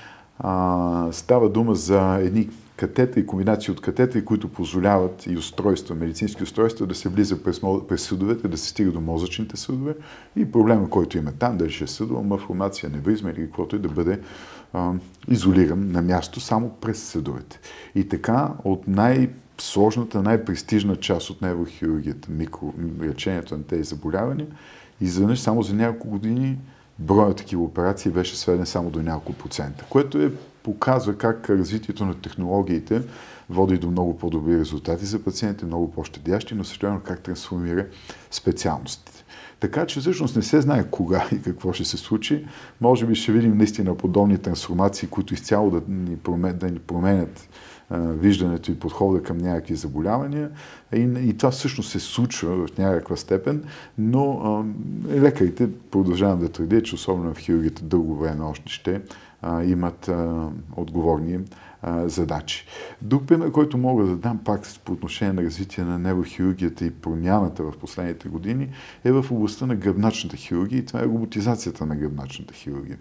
А, става дума за едни катетри, комбинации от катетри, които позволяват и устройства, медицински устройства да се влиза през, през съдовете, да се стига до мозъчните съдове и проблема, който има там, дали ще е съдова, малформация, аневризма или каквото и да бъде а, изолиран на място само през съдовете. И така от най-сложната, най-престижна част от неврохирургията, микролечението на тези заболявания, изведнъж само за няколко години броят такива операции беше сведен само до няколко процента, което е показва как развитието на технологиите води до много по-добри резултати за пациентите, много по-щадящи, но също как трансформира специалностите. Така че всъщност не се знае кога и какво ще се случи. Може би ще видим наистина подобни трансформации, които изцяло да ни променят, да ни променят а, виждането и подхода към някакви заболявания. И, и това всъщност се случва в някаква степен, но а, лекарите продължавам да твърдя, че особено в хирургията дълго време още ще а, имат а, отговорни а, задачи. Друг пример, който мога да дам пак по отношение на развитие на неврохирургията и промяната в последните години, е в областта на гръбначната хирургия и това е роботизацията на гръбначната хирургия.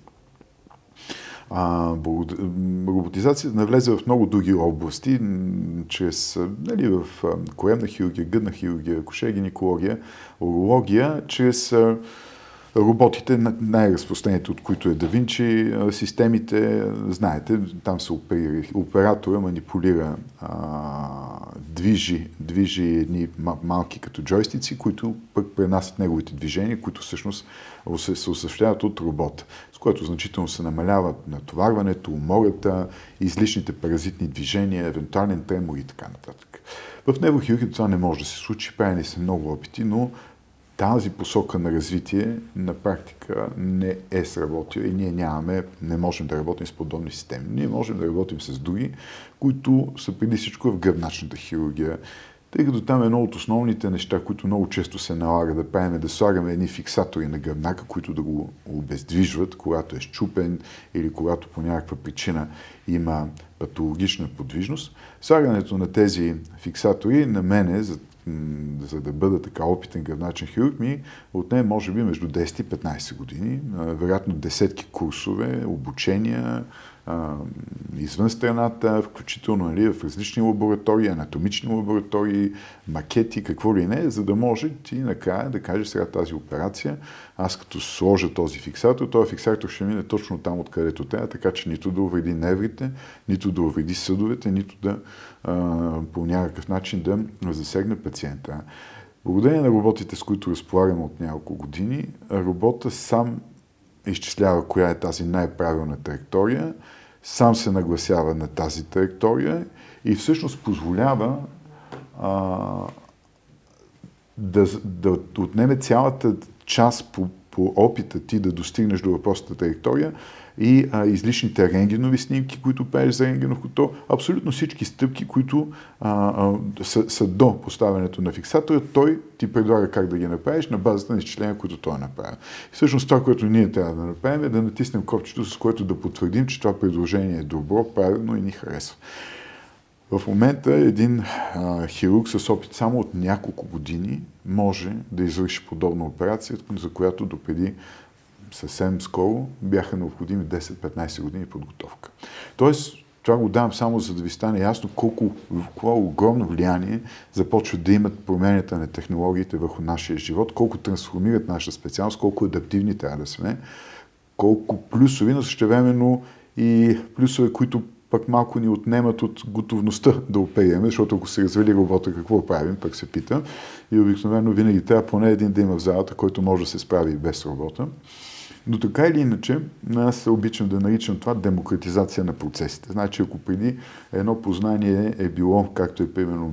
А, роботизацията навлезе в много други области, чрез, нали, в коремна хирургия, гъдна хирургия, акушер-гинекология, урология, чрез роботите, най-разпространените от които е Да Винчи системите, знаете, там се оперира, оператора манипулира а, движи, движи едни малки като джойстици, които пък пренасят неговите движения, които всъщност се осъществяват от робота, с което значително се намалява натоварването, умората, излишните паразитни движения, евентуален тремор и така нататък. В неврохирургията това не може да се случи, правени са много опити, но тази посока на развитие на практика не е сработила и ние нямаме, не можем да работим с подобни системи. Ние можем да работим с други, които са преди всичко в гръбначната хирургия, тъй като там е едно от основните неща, които много често се налага да правим, е да слагаме едни фиксатори на гръбнака, които да го обездвижват, когато е счупен или когато по някаква причина има патологична подвижност. Слагането на тези фиксатори на мене, за за да бъда така опитен гръбначен хирург, ми отне може би между десет и петнайсет години. Вероятно десетки курсове, обучения извън страната, включително нали, в различни лаборатории, анатомични лаборатории, макети, какво ли не, за да може ти накрая да кажеш сега тази операция, аз като сложа този фиксатор, този фиксатор ще мине точно там, откъдето трябва, така че нито да увреди неврите, нито да увреди съдовете, нито да а, по някакъв начин да засегне пациента. Благодарение на роботите, с които разполагаме от няколко години, робота сам изчислява коя е тази най-правилна траектория, сам се нагласява на тази траектория и всъщност позволява а, да, да отнеме цялата част по, по опита ти да достигнеш до въпросната траектория и а, излишните рентгенови снимки, които правиш за рентгенов котел, абсолютно всички стъпки, които а, а, са, са до поставянето на фиксатора, той ти предлага как да ги направиш на базата на изчисления, които той е направил. Всъщност това, което ние трябва да направим, е да натиснем копчето, с което да потвърдим, че това предложение е добро, правилно и ни харесва. В момента един а, хирург с опит само от няколко години може да извърши подобна операция, за която допреди съвсем скоро бяха необходими десет-петнайсет години подготовка. Тоест, това го давам само за да ви стане ясно колко, колко огромно влияние започват да имат промените на технологиите върху нашия живот, колко трансформират нашата специалност, колко адаптивни трябва да сме, колко плюсови, но същевременно и плюсове, които пък малко ни отнемат от готовността да оперираме, защото ако се развали робота, какво правим, пък се пита. И обикновено винаги трябва поне един да има в залата, който може да се справи и без робота. Но така или иначе, аз обичам да наричам това демократизация на процесите. Значи, ако преди едно познание е било, както е примерно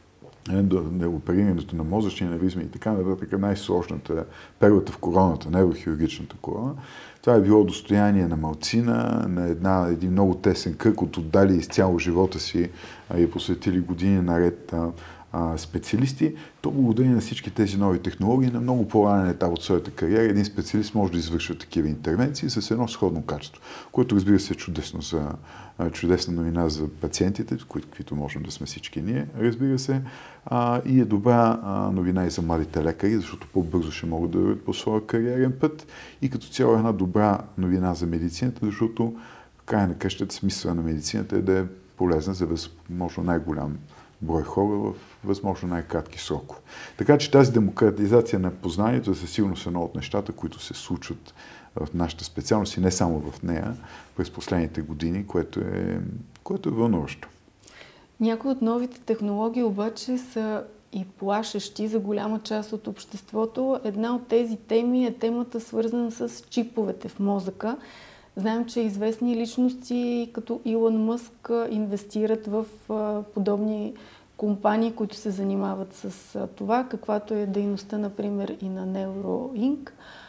оперирането на мозъчни аневризми и така нататък, най-сложната перлата в короната, неврохирургичната корона, това е било достояние на малцина, на една, един много тесен кръг от отдали изцяло живота си и посветили години наред а, специалисти, то благодарение на всички тези нови технологии на много по-ранен етап от своята кариера един специалист може да извършва такива интервенции с едно сходно качество, което разбира се е чудесно за, чудесна новина за пациентите, които можем да сме всички ние, разбира се, а, и е добра а, новина и за младите лекари, защото по-бързо ще могат да вървят по своя кариерен път и като цяло е една добра новина за медицината, защото в края на къщата смисъла на медицината е да е полезна за възможно най-голям брой хора в възможно най-кратки срокове. Така че тази демократизация на познанието е със сигурност едно от нещата, които се случват в нашата специалност и не само в нея през последните години, което е, което е вълнуващо. Някои от новите технологии обаче са и плашещи за голяма част от обществото. Една от тези теми е темата, свързана с чиповете в мозъка. Знаем, че известни личности като Илон Мъск инвестират в подобни компании, които се занимават с това, каквато е дейността, например, и на Neuralink.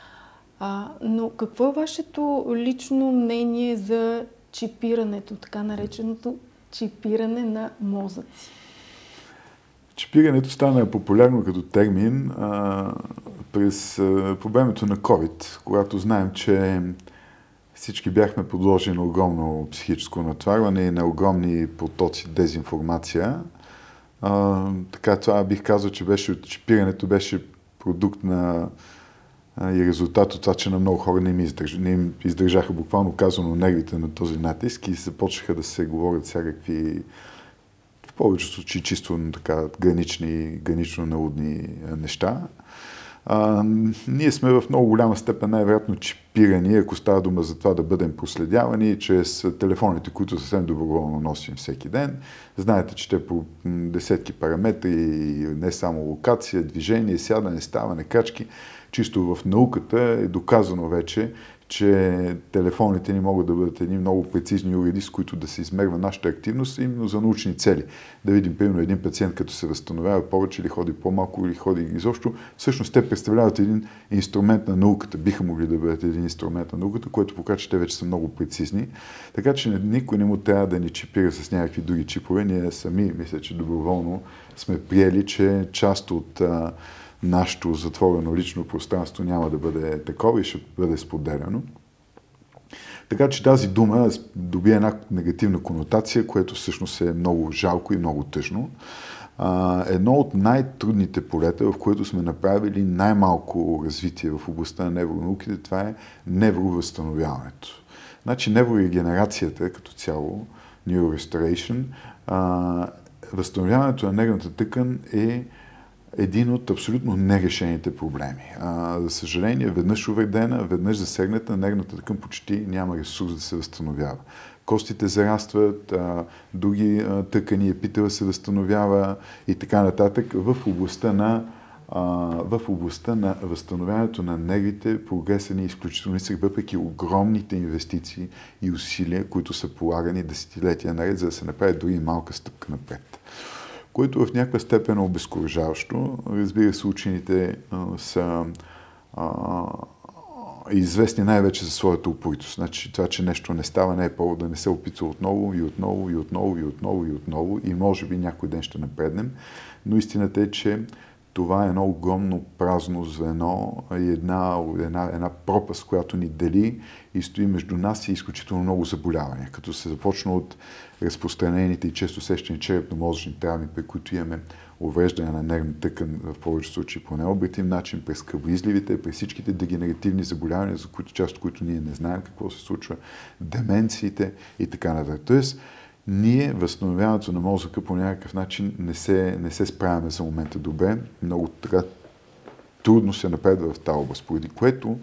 А, но какво е вашето лично мнение за чипирането, така нареченото чипиране на мозъци? Чипирането стана популярно като термин а, през а, по времето на COVID, когато знаем, че всички бяхме подложени на огромно психическо натварване и на огромни потоци дезинформация. А, така това бих казал, че беше, чипирането беше продукт на а, и резултат от това, че на много хора не им, издърж, не им издържаха буквално казано нервите на този натиск и започнаха да се говорят всякакви в повечето случаи чисто така гранични, гранично наудни неща. А, ние сме в много голяма степен най-вероятно чипирани, ако става дума за това да бъдем проследявани чрез телефоните, които съвсем доброволно носим всеки ден. Знаете, че те по десетки параметри, не само локация, движение, сядане, ставане, качки. Чисто в науката е доказано вече, че телефоните ни могат да бъдат едни много прецизни уреди, с които да се измерва нашата активност, именно за научни цели. Да видим, примерно, един пациент, като се възстановява повече или ходи по-малко, или ходи изобщо. Всъщност те представляват един инструмент на науката. Биха могли да бъдат един инструмент на науката, което показва, че те вече са много прецизни. Така че никой не му трябва да ни чипира с някакви други чипове. Ние сами, мисля, че доброволно сме приели, че част от нашето затворено лично пространство няма да бъде такова и ще бъде споделяно. Така че тази дума доби една негативна конотация, което всъщност е много жалко и много тъжно. Едно от най-трудните полета, в което сме направили най-малко развитие в областта на невронауките, това е невровъзстановяването. Значи неврорегенерацията като цяло, neurorestoration, възстановяването на нервната тъкан е един от абсолютно нерешените проблеми. А, за съжаление, веднъж увредена, веднъж засегната, нервната тъкан почти няма ресурс да се възстановява. Костите зарастват, а, други а, тъкани, епителът се възстановява и така нататък. В областта на, а, в областта на възстановяването на нервите прогресът ни е изключително нисък, въпреки огромните инвестиции и усилия, които са полагани десетилетия наред, за да се направи дори малка стъпка напред. Което в някаква степен е обезкуражаващо. Разбира се, учените а, са а, известни най-вече за своята упоритост. Значи това, че нещо не става, не е повод да не се опитва отново и отново и отново и отново и отново и може би някой ден ще напреднем. Но истината е, че това е едно огромно празно звено и една, една, една пропаст, която ни дели и стои между нас и изключително много заболявания. Като се започна от разпространените и често сещани черепно-мозъчни травми, при които имаме увреждане на нервна тъкан, в повечето случаи по необратим начин, през кръвоизливите, през всичките дегенеративни заболявания, за които част от които ние не знаем какво се случва, деменциите и така нататък. Тоест, ние възстановяването на мозъка по някакъв начин не се, не се справяме за момента добре. Много така трудно се напредва в тази област, поради което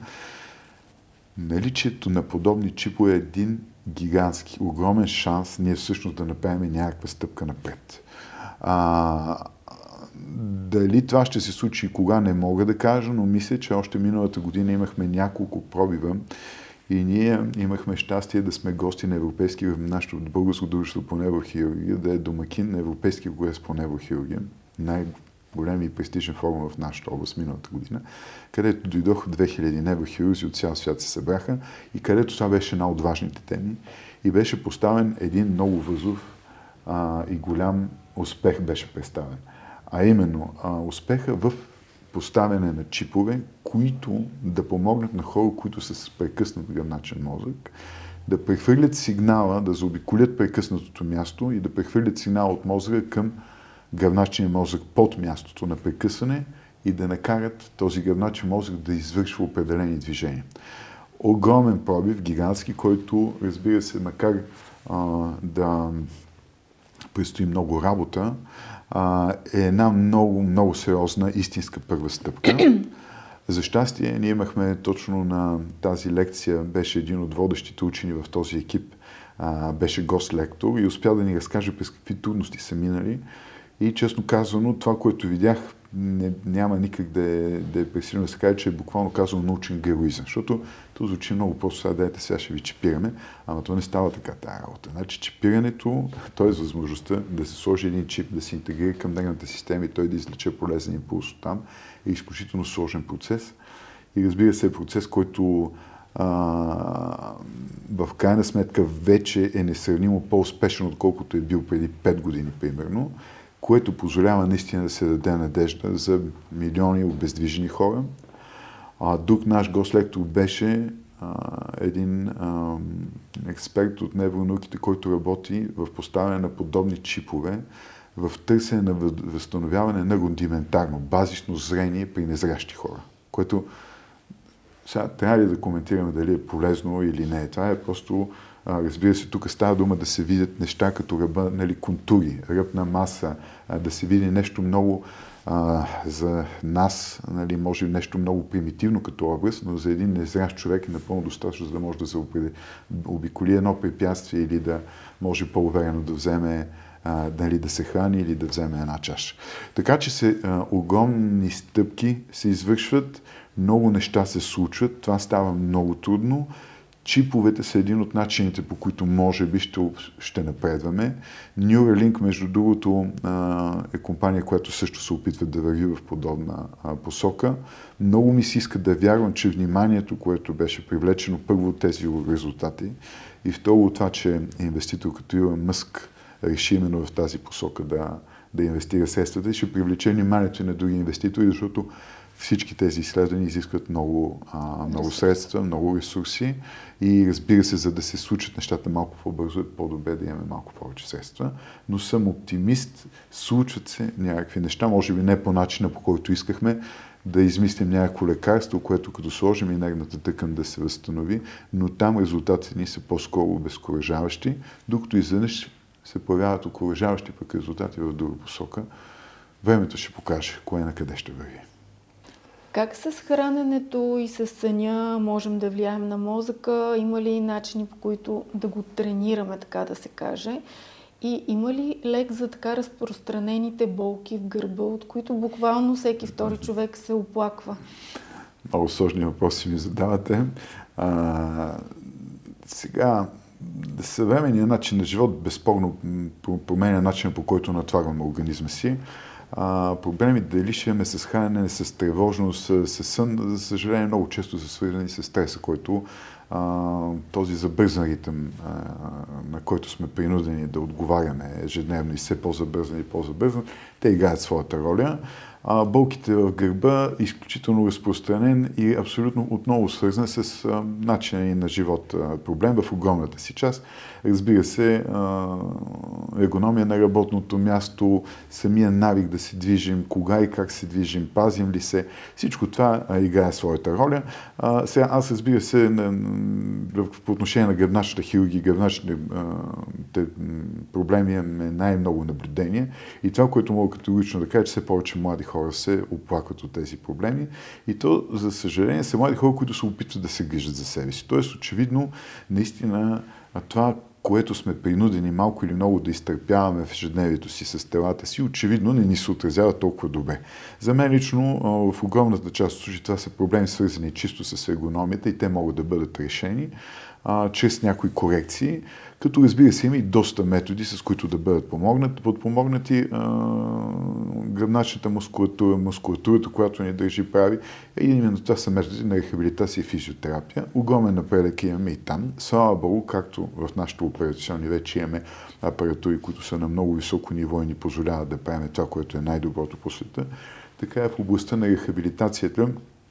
наличието на подобни чипове е един гигантски, огромен шанс ние всъщност да направим някаква стъпка напред. А, дали това ще се случи и кога, не мога да кажа, но мисля, че още миналата година имахме няколко пробива и ние имахме щастие да сме гости на европейски, в нашето българско дружество по неврохирургия, да е домакин на Европейски конгрес по неврохирургия, най-големи и престижен форум в нашата област миналата година, където дойдоха две хиляди неврохирурзи от цял свят се събраха и където това беше една от важните теми и беше поставен един много възлов а, и голям успех беше представен. А именно а, успеха в поставяне на чипове, които да помогнат на хора, които са с прекъснат гръбначен мозък, да прехвърлят сигнала, да заобиколят прекъснатото място и да прехвърлят сигнала от мозъка към гръбначния мозък под мястото на прекъсване и да накарат този гръбначен мозък да извършва определени движения. Огромен пробив, гигантски, който, разбира се, макар а, да предстои много работа, е една много, много сериозна истинска първа стъпка. За щастие, ние имахме точно на тази лекция, беше един от водещите учени в този екип, беше гост-лектор и успя да ни разкаже през какви трудности са минали. И честно казано, това, което видях, не, няма никак да е, да е пресилено да се каже, че е буквално казано научен героизъм. Защото то звучи много просто, сега дайте, сега ще ви чипираме, ама то не става така тази работа. Значи чипирането, т.е. възможността да се сложи един чип, да се интегрира към нервната система и той да извлече полезен импулс от там, е изключително сложен процес. И разбира се, е процес, който а, в крайна сметка вече е несравнимо по-успешен, отколкото е бил преди пет години, примерно, което позволява наистина да се даде надежда за милиони обездвижени хора. А, друг наш гост-лектор беше а, един а, експерт от невронауките, който работи в поставяне на подобни чипове в търсене на възстановяване на рудиментарно, базисно зрение при незрящи хора. Което сега трябва ли да коментираме дали е полезно или не. Това е просто А, разбира се, тук става дума да се видят неща като ръба, нали, контури, ръбна маса, а, да се види нещо много а, за нас, нали, може нещо много примитивно като образ, но за един незрящ човек е напълно достатъчно, за да може да се обиколи едно препятствие или да може по-уверено да вземе, а, дали да се храни или да вземе една чаша. Така че се, а, огромни стъпки се извършват, много неща се случват, това става много трудно. Чиповете са един от начините, по които може би ще, ще напредваме. Neuralink, между другото, е компания, която също се опитва да върви в подобна посока. Много ми се иска да вярвам, че вниманието, което беше привлечено първо от тези резултати и второ от това, че инвеститор като Илон Мъск реши именно в тази посока да, да инвестира средствата и ще привлече вниманието и на други инвеститори, защото всички тези изследвания изискват много, а, много средства, много ресурси и разбира се, за да се случат нещата малко по-бързо е по-добре да имаме малко повече средства. Но съм оптимист, случват се някакви неща, може би не по начина, по който искахме, да измислим някакво лекарство, което като сложим и нервната тъкан да се възстанови, но там резултатите ни са по-скоро обезкуражаващи, докато изведнъж се появяват окуражаващи пък резултати в друга посока. Времето ще покаже кое на къде ще върви. Как с храненето и с съня можем да влияем на мозъка? Има ли начини, по които да го тренираме, така да се каже? И има ли лек за така разпространените болки в гърба, от които буквално всеки втори човек се оплаква? Много сложни въпроси ми задавате. А, сега, съвременният начин на живот безспорно променя начина, по който натварваме организма си. А, проблеми дали ще имаме с хранене, с тревожност, с, с сън, за съжаление много често са свързани с стреса, който а, този забързан ритъм, а, на който сме принудени да отговаряме ежедневно и все по-забързан и по-забързан, те играят своята роля. А, болките в гърба е изключително разпространен и абсолютно отново свързан с а, начина ни на живот. А, проблем в огромната си част. Разбира се, а, ергономия на работното място, самия навик да се движим, кога и как се движим, пазим ли се, всичко това а, играе своята роля. А, сега аз разбира се, на, по отношение на гръбначната хирургия, гръбначните проблеми имаме най-много наблюдение и това, което мога категорично да кажа, че все повече млади хора се оплакват от тези проблеми и то, за съжаление, са млади хора, които се опитват да се грижат за себе си. Тоест, очевидно, наистина, това, което сме принудени малко или много да изтърпяваме в ежедневието си с телата си, очевидно не ни се отразява толкова добре. За мен лично, в огромната част от случаите това са проблеми свързани чисто с ергономията и те могат да бъдат решени а, чрез някои корекции, като разбира се има и доста методи, с които да бъдат помогнати, подпомогнати а, гръбначната мускулатура, мускулатурата, която ни държи прави. И именно това са методи на рехабилитация и физиотерапия. Огромен напредък имаме и там. Слава Богу, както в нашите операционни вече имаме апаратури, които са на много високо ниво и ни позволяват да правим това, което е най-доброто по света, така е в областта на рехабилитацията.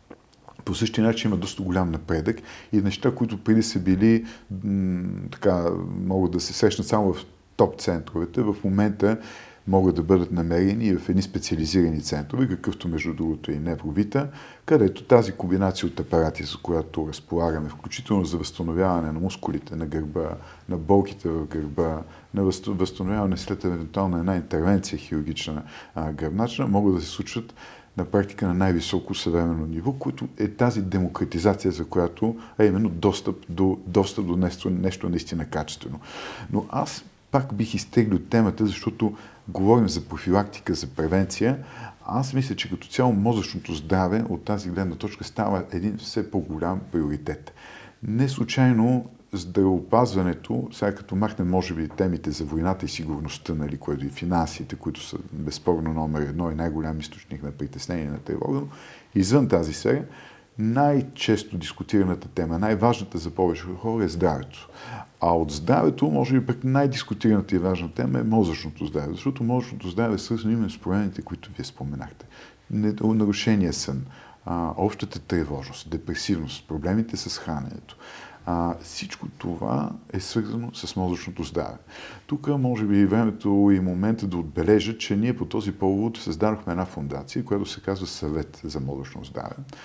По същия начин има доста голям напредък и неща, които преди са били м- така, могат да се срещнат само в топ центровете, в момента могат да бъдат намерени в едни специализирани центрове, какъвто между другото е и Невровита, където тази комбинация от апарати, за която разполагаме, включително за възстановяване на мускулите на гърба, на болките в гърба, на възстановяване след евентуална една интервенция хирургична а, гръбначна, могат да се случват на практика на най-високо съвременно ниво, което е тази демократизация, за която е именно достъп до, достъп до нещо, нещо наистина качествено. Но аз пак бих изтеглил темата, защото говорим за профилактика, за превенция. Аз мисля, че като цяло мозъчното здраве от тази гледна точка става един все по-голям приоритет. Не случайно здравеопазването, сега като махнем може би темите за войната и сигурността, нали, което и финансите, които са безспорно номер едно и най-голям източник на притеснение на тревога, но извън тази сфера, най-често дискутираната тема, най-важната за повечето хора е здравето. А от здравето, може би пък най-дискутираната и важна тема е мозъчното здраве, защото мозъчното здраве е свързано именно с промените, които вие споменахте. Нарушения сън, общата тревожност, депресивност, проблемите с храненето. А, всичко това е свързано с мозъчното здраве. Тук може би и времето и момента да отбележа, че ние по този повод създадохме една фондация, която се казва Съвет за мозъчно здраве.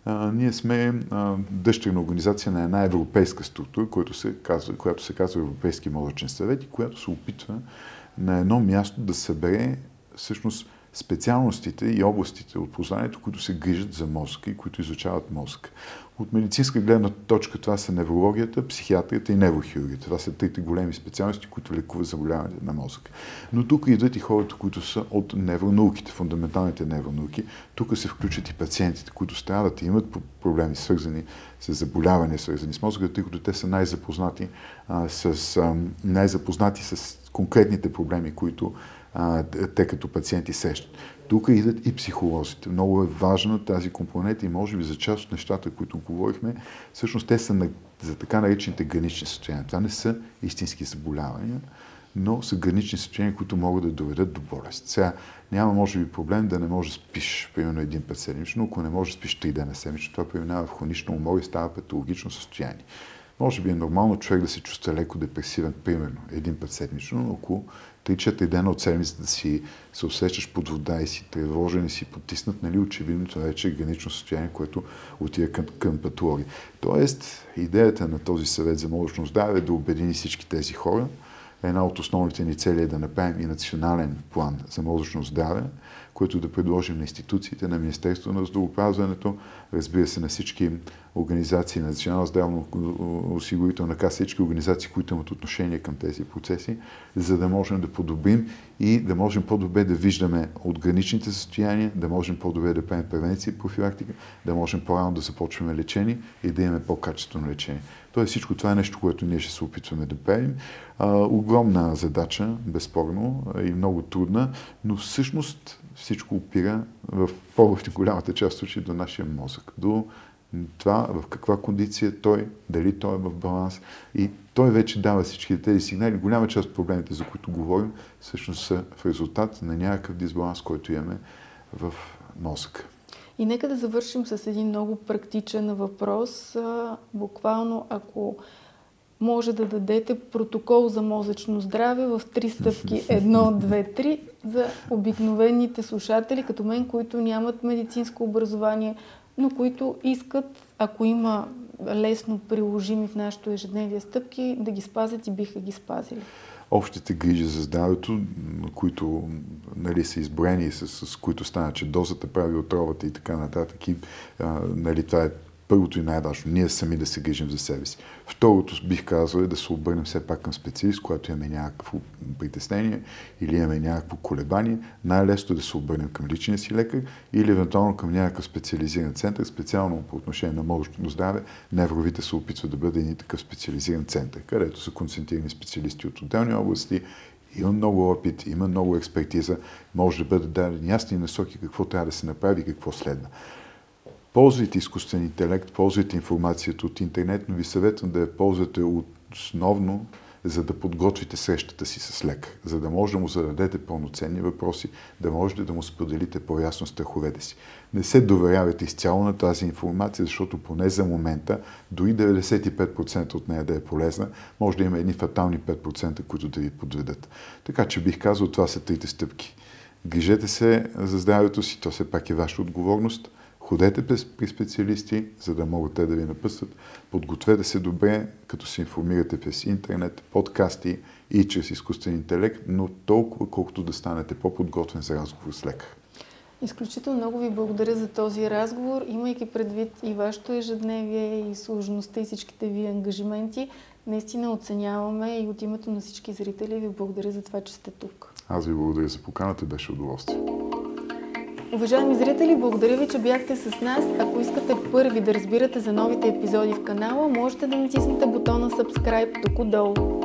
А, ние сме а, дъщерна организация на една европейска структура, която се казва, която се казва Европейски мозъчен съвет и която се опитва на едно място да събере всъщност специалностите и областите от познанието, които се грижат за мозъка и които изучават мозъка. От медицинска гледна точка това са неврологията, психиатрията и неврохирургията. Това са трите големи специалности, които лекуват заболяването на мозъка. Но тук идват и хората, които са от невронауките, фундаменталните невронауки. Тук се включат и пациентите, които страдат и имат проблеми, свързани с заболявания, свързани с мозъка, тъй като те са най-запознати, а, с, а, най-запознати с конкретните проблеми, които а, те като пациенти срещат. Тук идват и психолозите. Много е важна тази компонента и може би за част от нещата, които говорихме, всъщност те са на, за така наречените гранични състояния. Това не са истински заболявания, но са гранични състояния, които могат да доведат до болест. Сега няма може би проблем да не можеш да спиш примерно един път седмично, ако не можеш да спиш три дена седмично, това преминава в хронично умор и става патологично състояние. Може би е нормално човек да се чувства леко депресивен, примерно един път седмично, но около три-четири дена от седмицата да си се усещаш под вода и си тревожен и си потиснат, нали, очевидно това вече е гранично състояние, което отива към, към патология. Тоест, идеята на този съвет за мозъчно здраве е да обедини всички тези хора. Една от основните ни цели е да направим и национален план за мозъчно здраве, който да предложим на институциите, на Министерството на здравеопазването, разбира се, на всички организации, на Национална здравноосигурителна каса, всички организации, които имат отношение към тези процеси, за да можем да подобрим и да можем по-добре да виждаме от граничните състояния, да можем по-добре да правим превенция и профилактика, да можем по-рано да започваме лечение и да имаме по-качествено лечение. Тоест всичко това е нещо, което ние ще се опитваме да правим. А, огромна задача, безспорно, и много трудна, но всъщност всичко опира в по-голямата част от случаи до нашия мозък, до това в каква кондиция той, дали той е в баланс и той вече дава всички тези сигнали. Голяма част от проблемите, за които говорим, всъщност са в резултат на някакъв дисбаланс, който имаме в мозъка. И нека да завършим с един много практичен въпрос. Буквално, ако може да дадете протокол за мозъчно здраве в три стъпки. Едно, две, три за обикновените слушатели, като мен, които нямат медицинско образование, но които искат, ако има лесно приложими в нашето ежедневие стъпки, да ги спазят и биха ги спазили. Общите грижи за здравето, които, нали, са изброени, с, с които стана, че дозата прави отровата и така нататък. И, а, нали, това е първото и най-важно. Ние сами да се грижим за себе си. Второто, бих казал, е да се обърнем все пак към специалист, когато имаме някакво притеснение или имаме някакво колебание. Най-лесно е да се обърнем към личния си лекар или евентуално към някакъв специализиран център, специално по отношение на мозъчно здраве. Невровите се опитват да бъде един такъв специализиран център, където са концентрирани специалисти от отделни области. Има много опит, има много експертиза, може да бъде дадени ясни насоки какво трябва да се направи и какво следва. Ползвайте изкуствен интелект, ползвайте информацията от интернет, но ви съветвам да я ползвате основно, за да подготвите срещата си с лекар, за да може да му зададете пълноценни въпроси, да можете да му споделите по-ясно страховете си. Не се доверявайте изцяло на тази информация, защото поне за момента, дори деветдесет и пет процента от нея да е полезна, може да има едни фатални пет процента, които да ви подведат. Така че бих казал, това са трите стъпки. Грижете се за здравето си, то все пак е ваша отговорност. Ходете при специалисти, за да могат те да ви напъстват. Подгответе се добре, като се информирате през интернет, подкасти и чрез изкуствен интелект, но толкова, колкото да станете по-подготвен за разговор с лекар. Изключително много ви благодаря за този разговор, имайки предвид и вашето ежедневие, и сложността, и всичките ви ангажименти. Наистина оценяваме и от името на всички зрители ви благодаря за това, че сте тук. Аз ви благодаря за поканата, беше удоволствие. Уважаеми зрители, благодаря ви, че бяхте с нас. Ако искате първи да разбирате за новите епизоди в канала, можете да натиснете бутона Subscribe тук отдолу.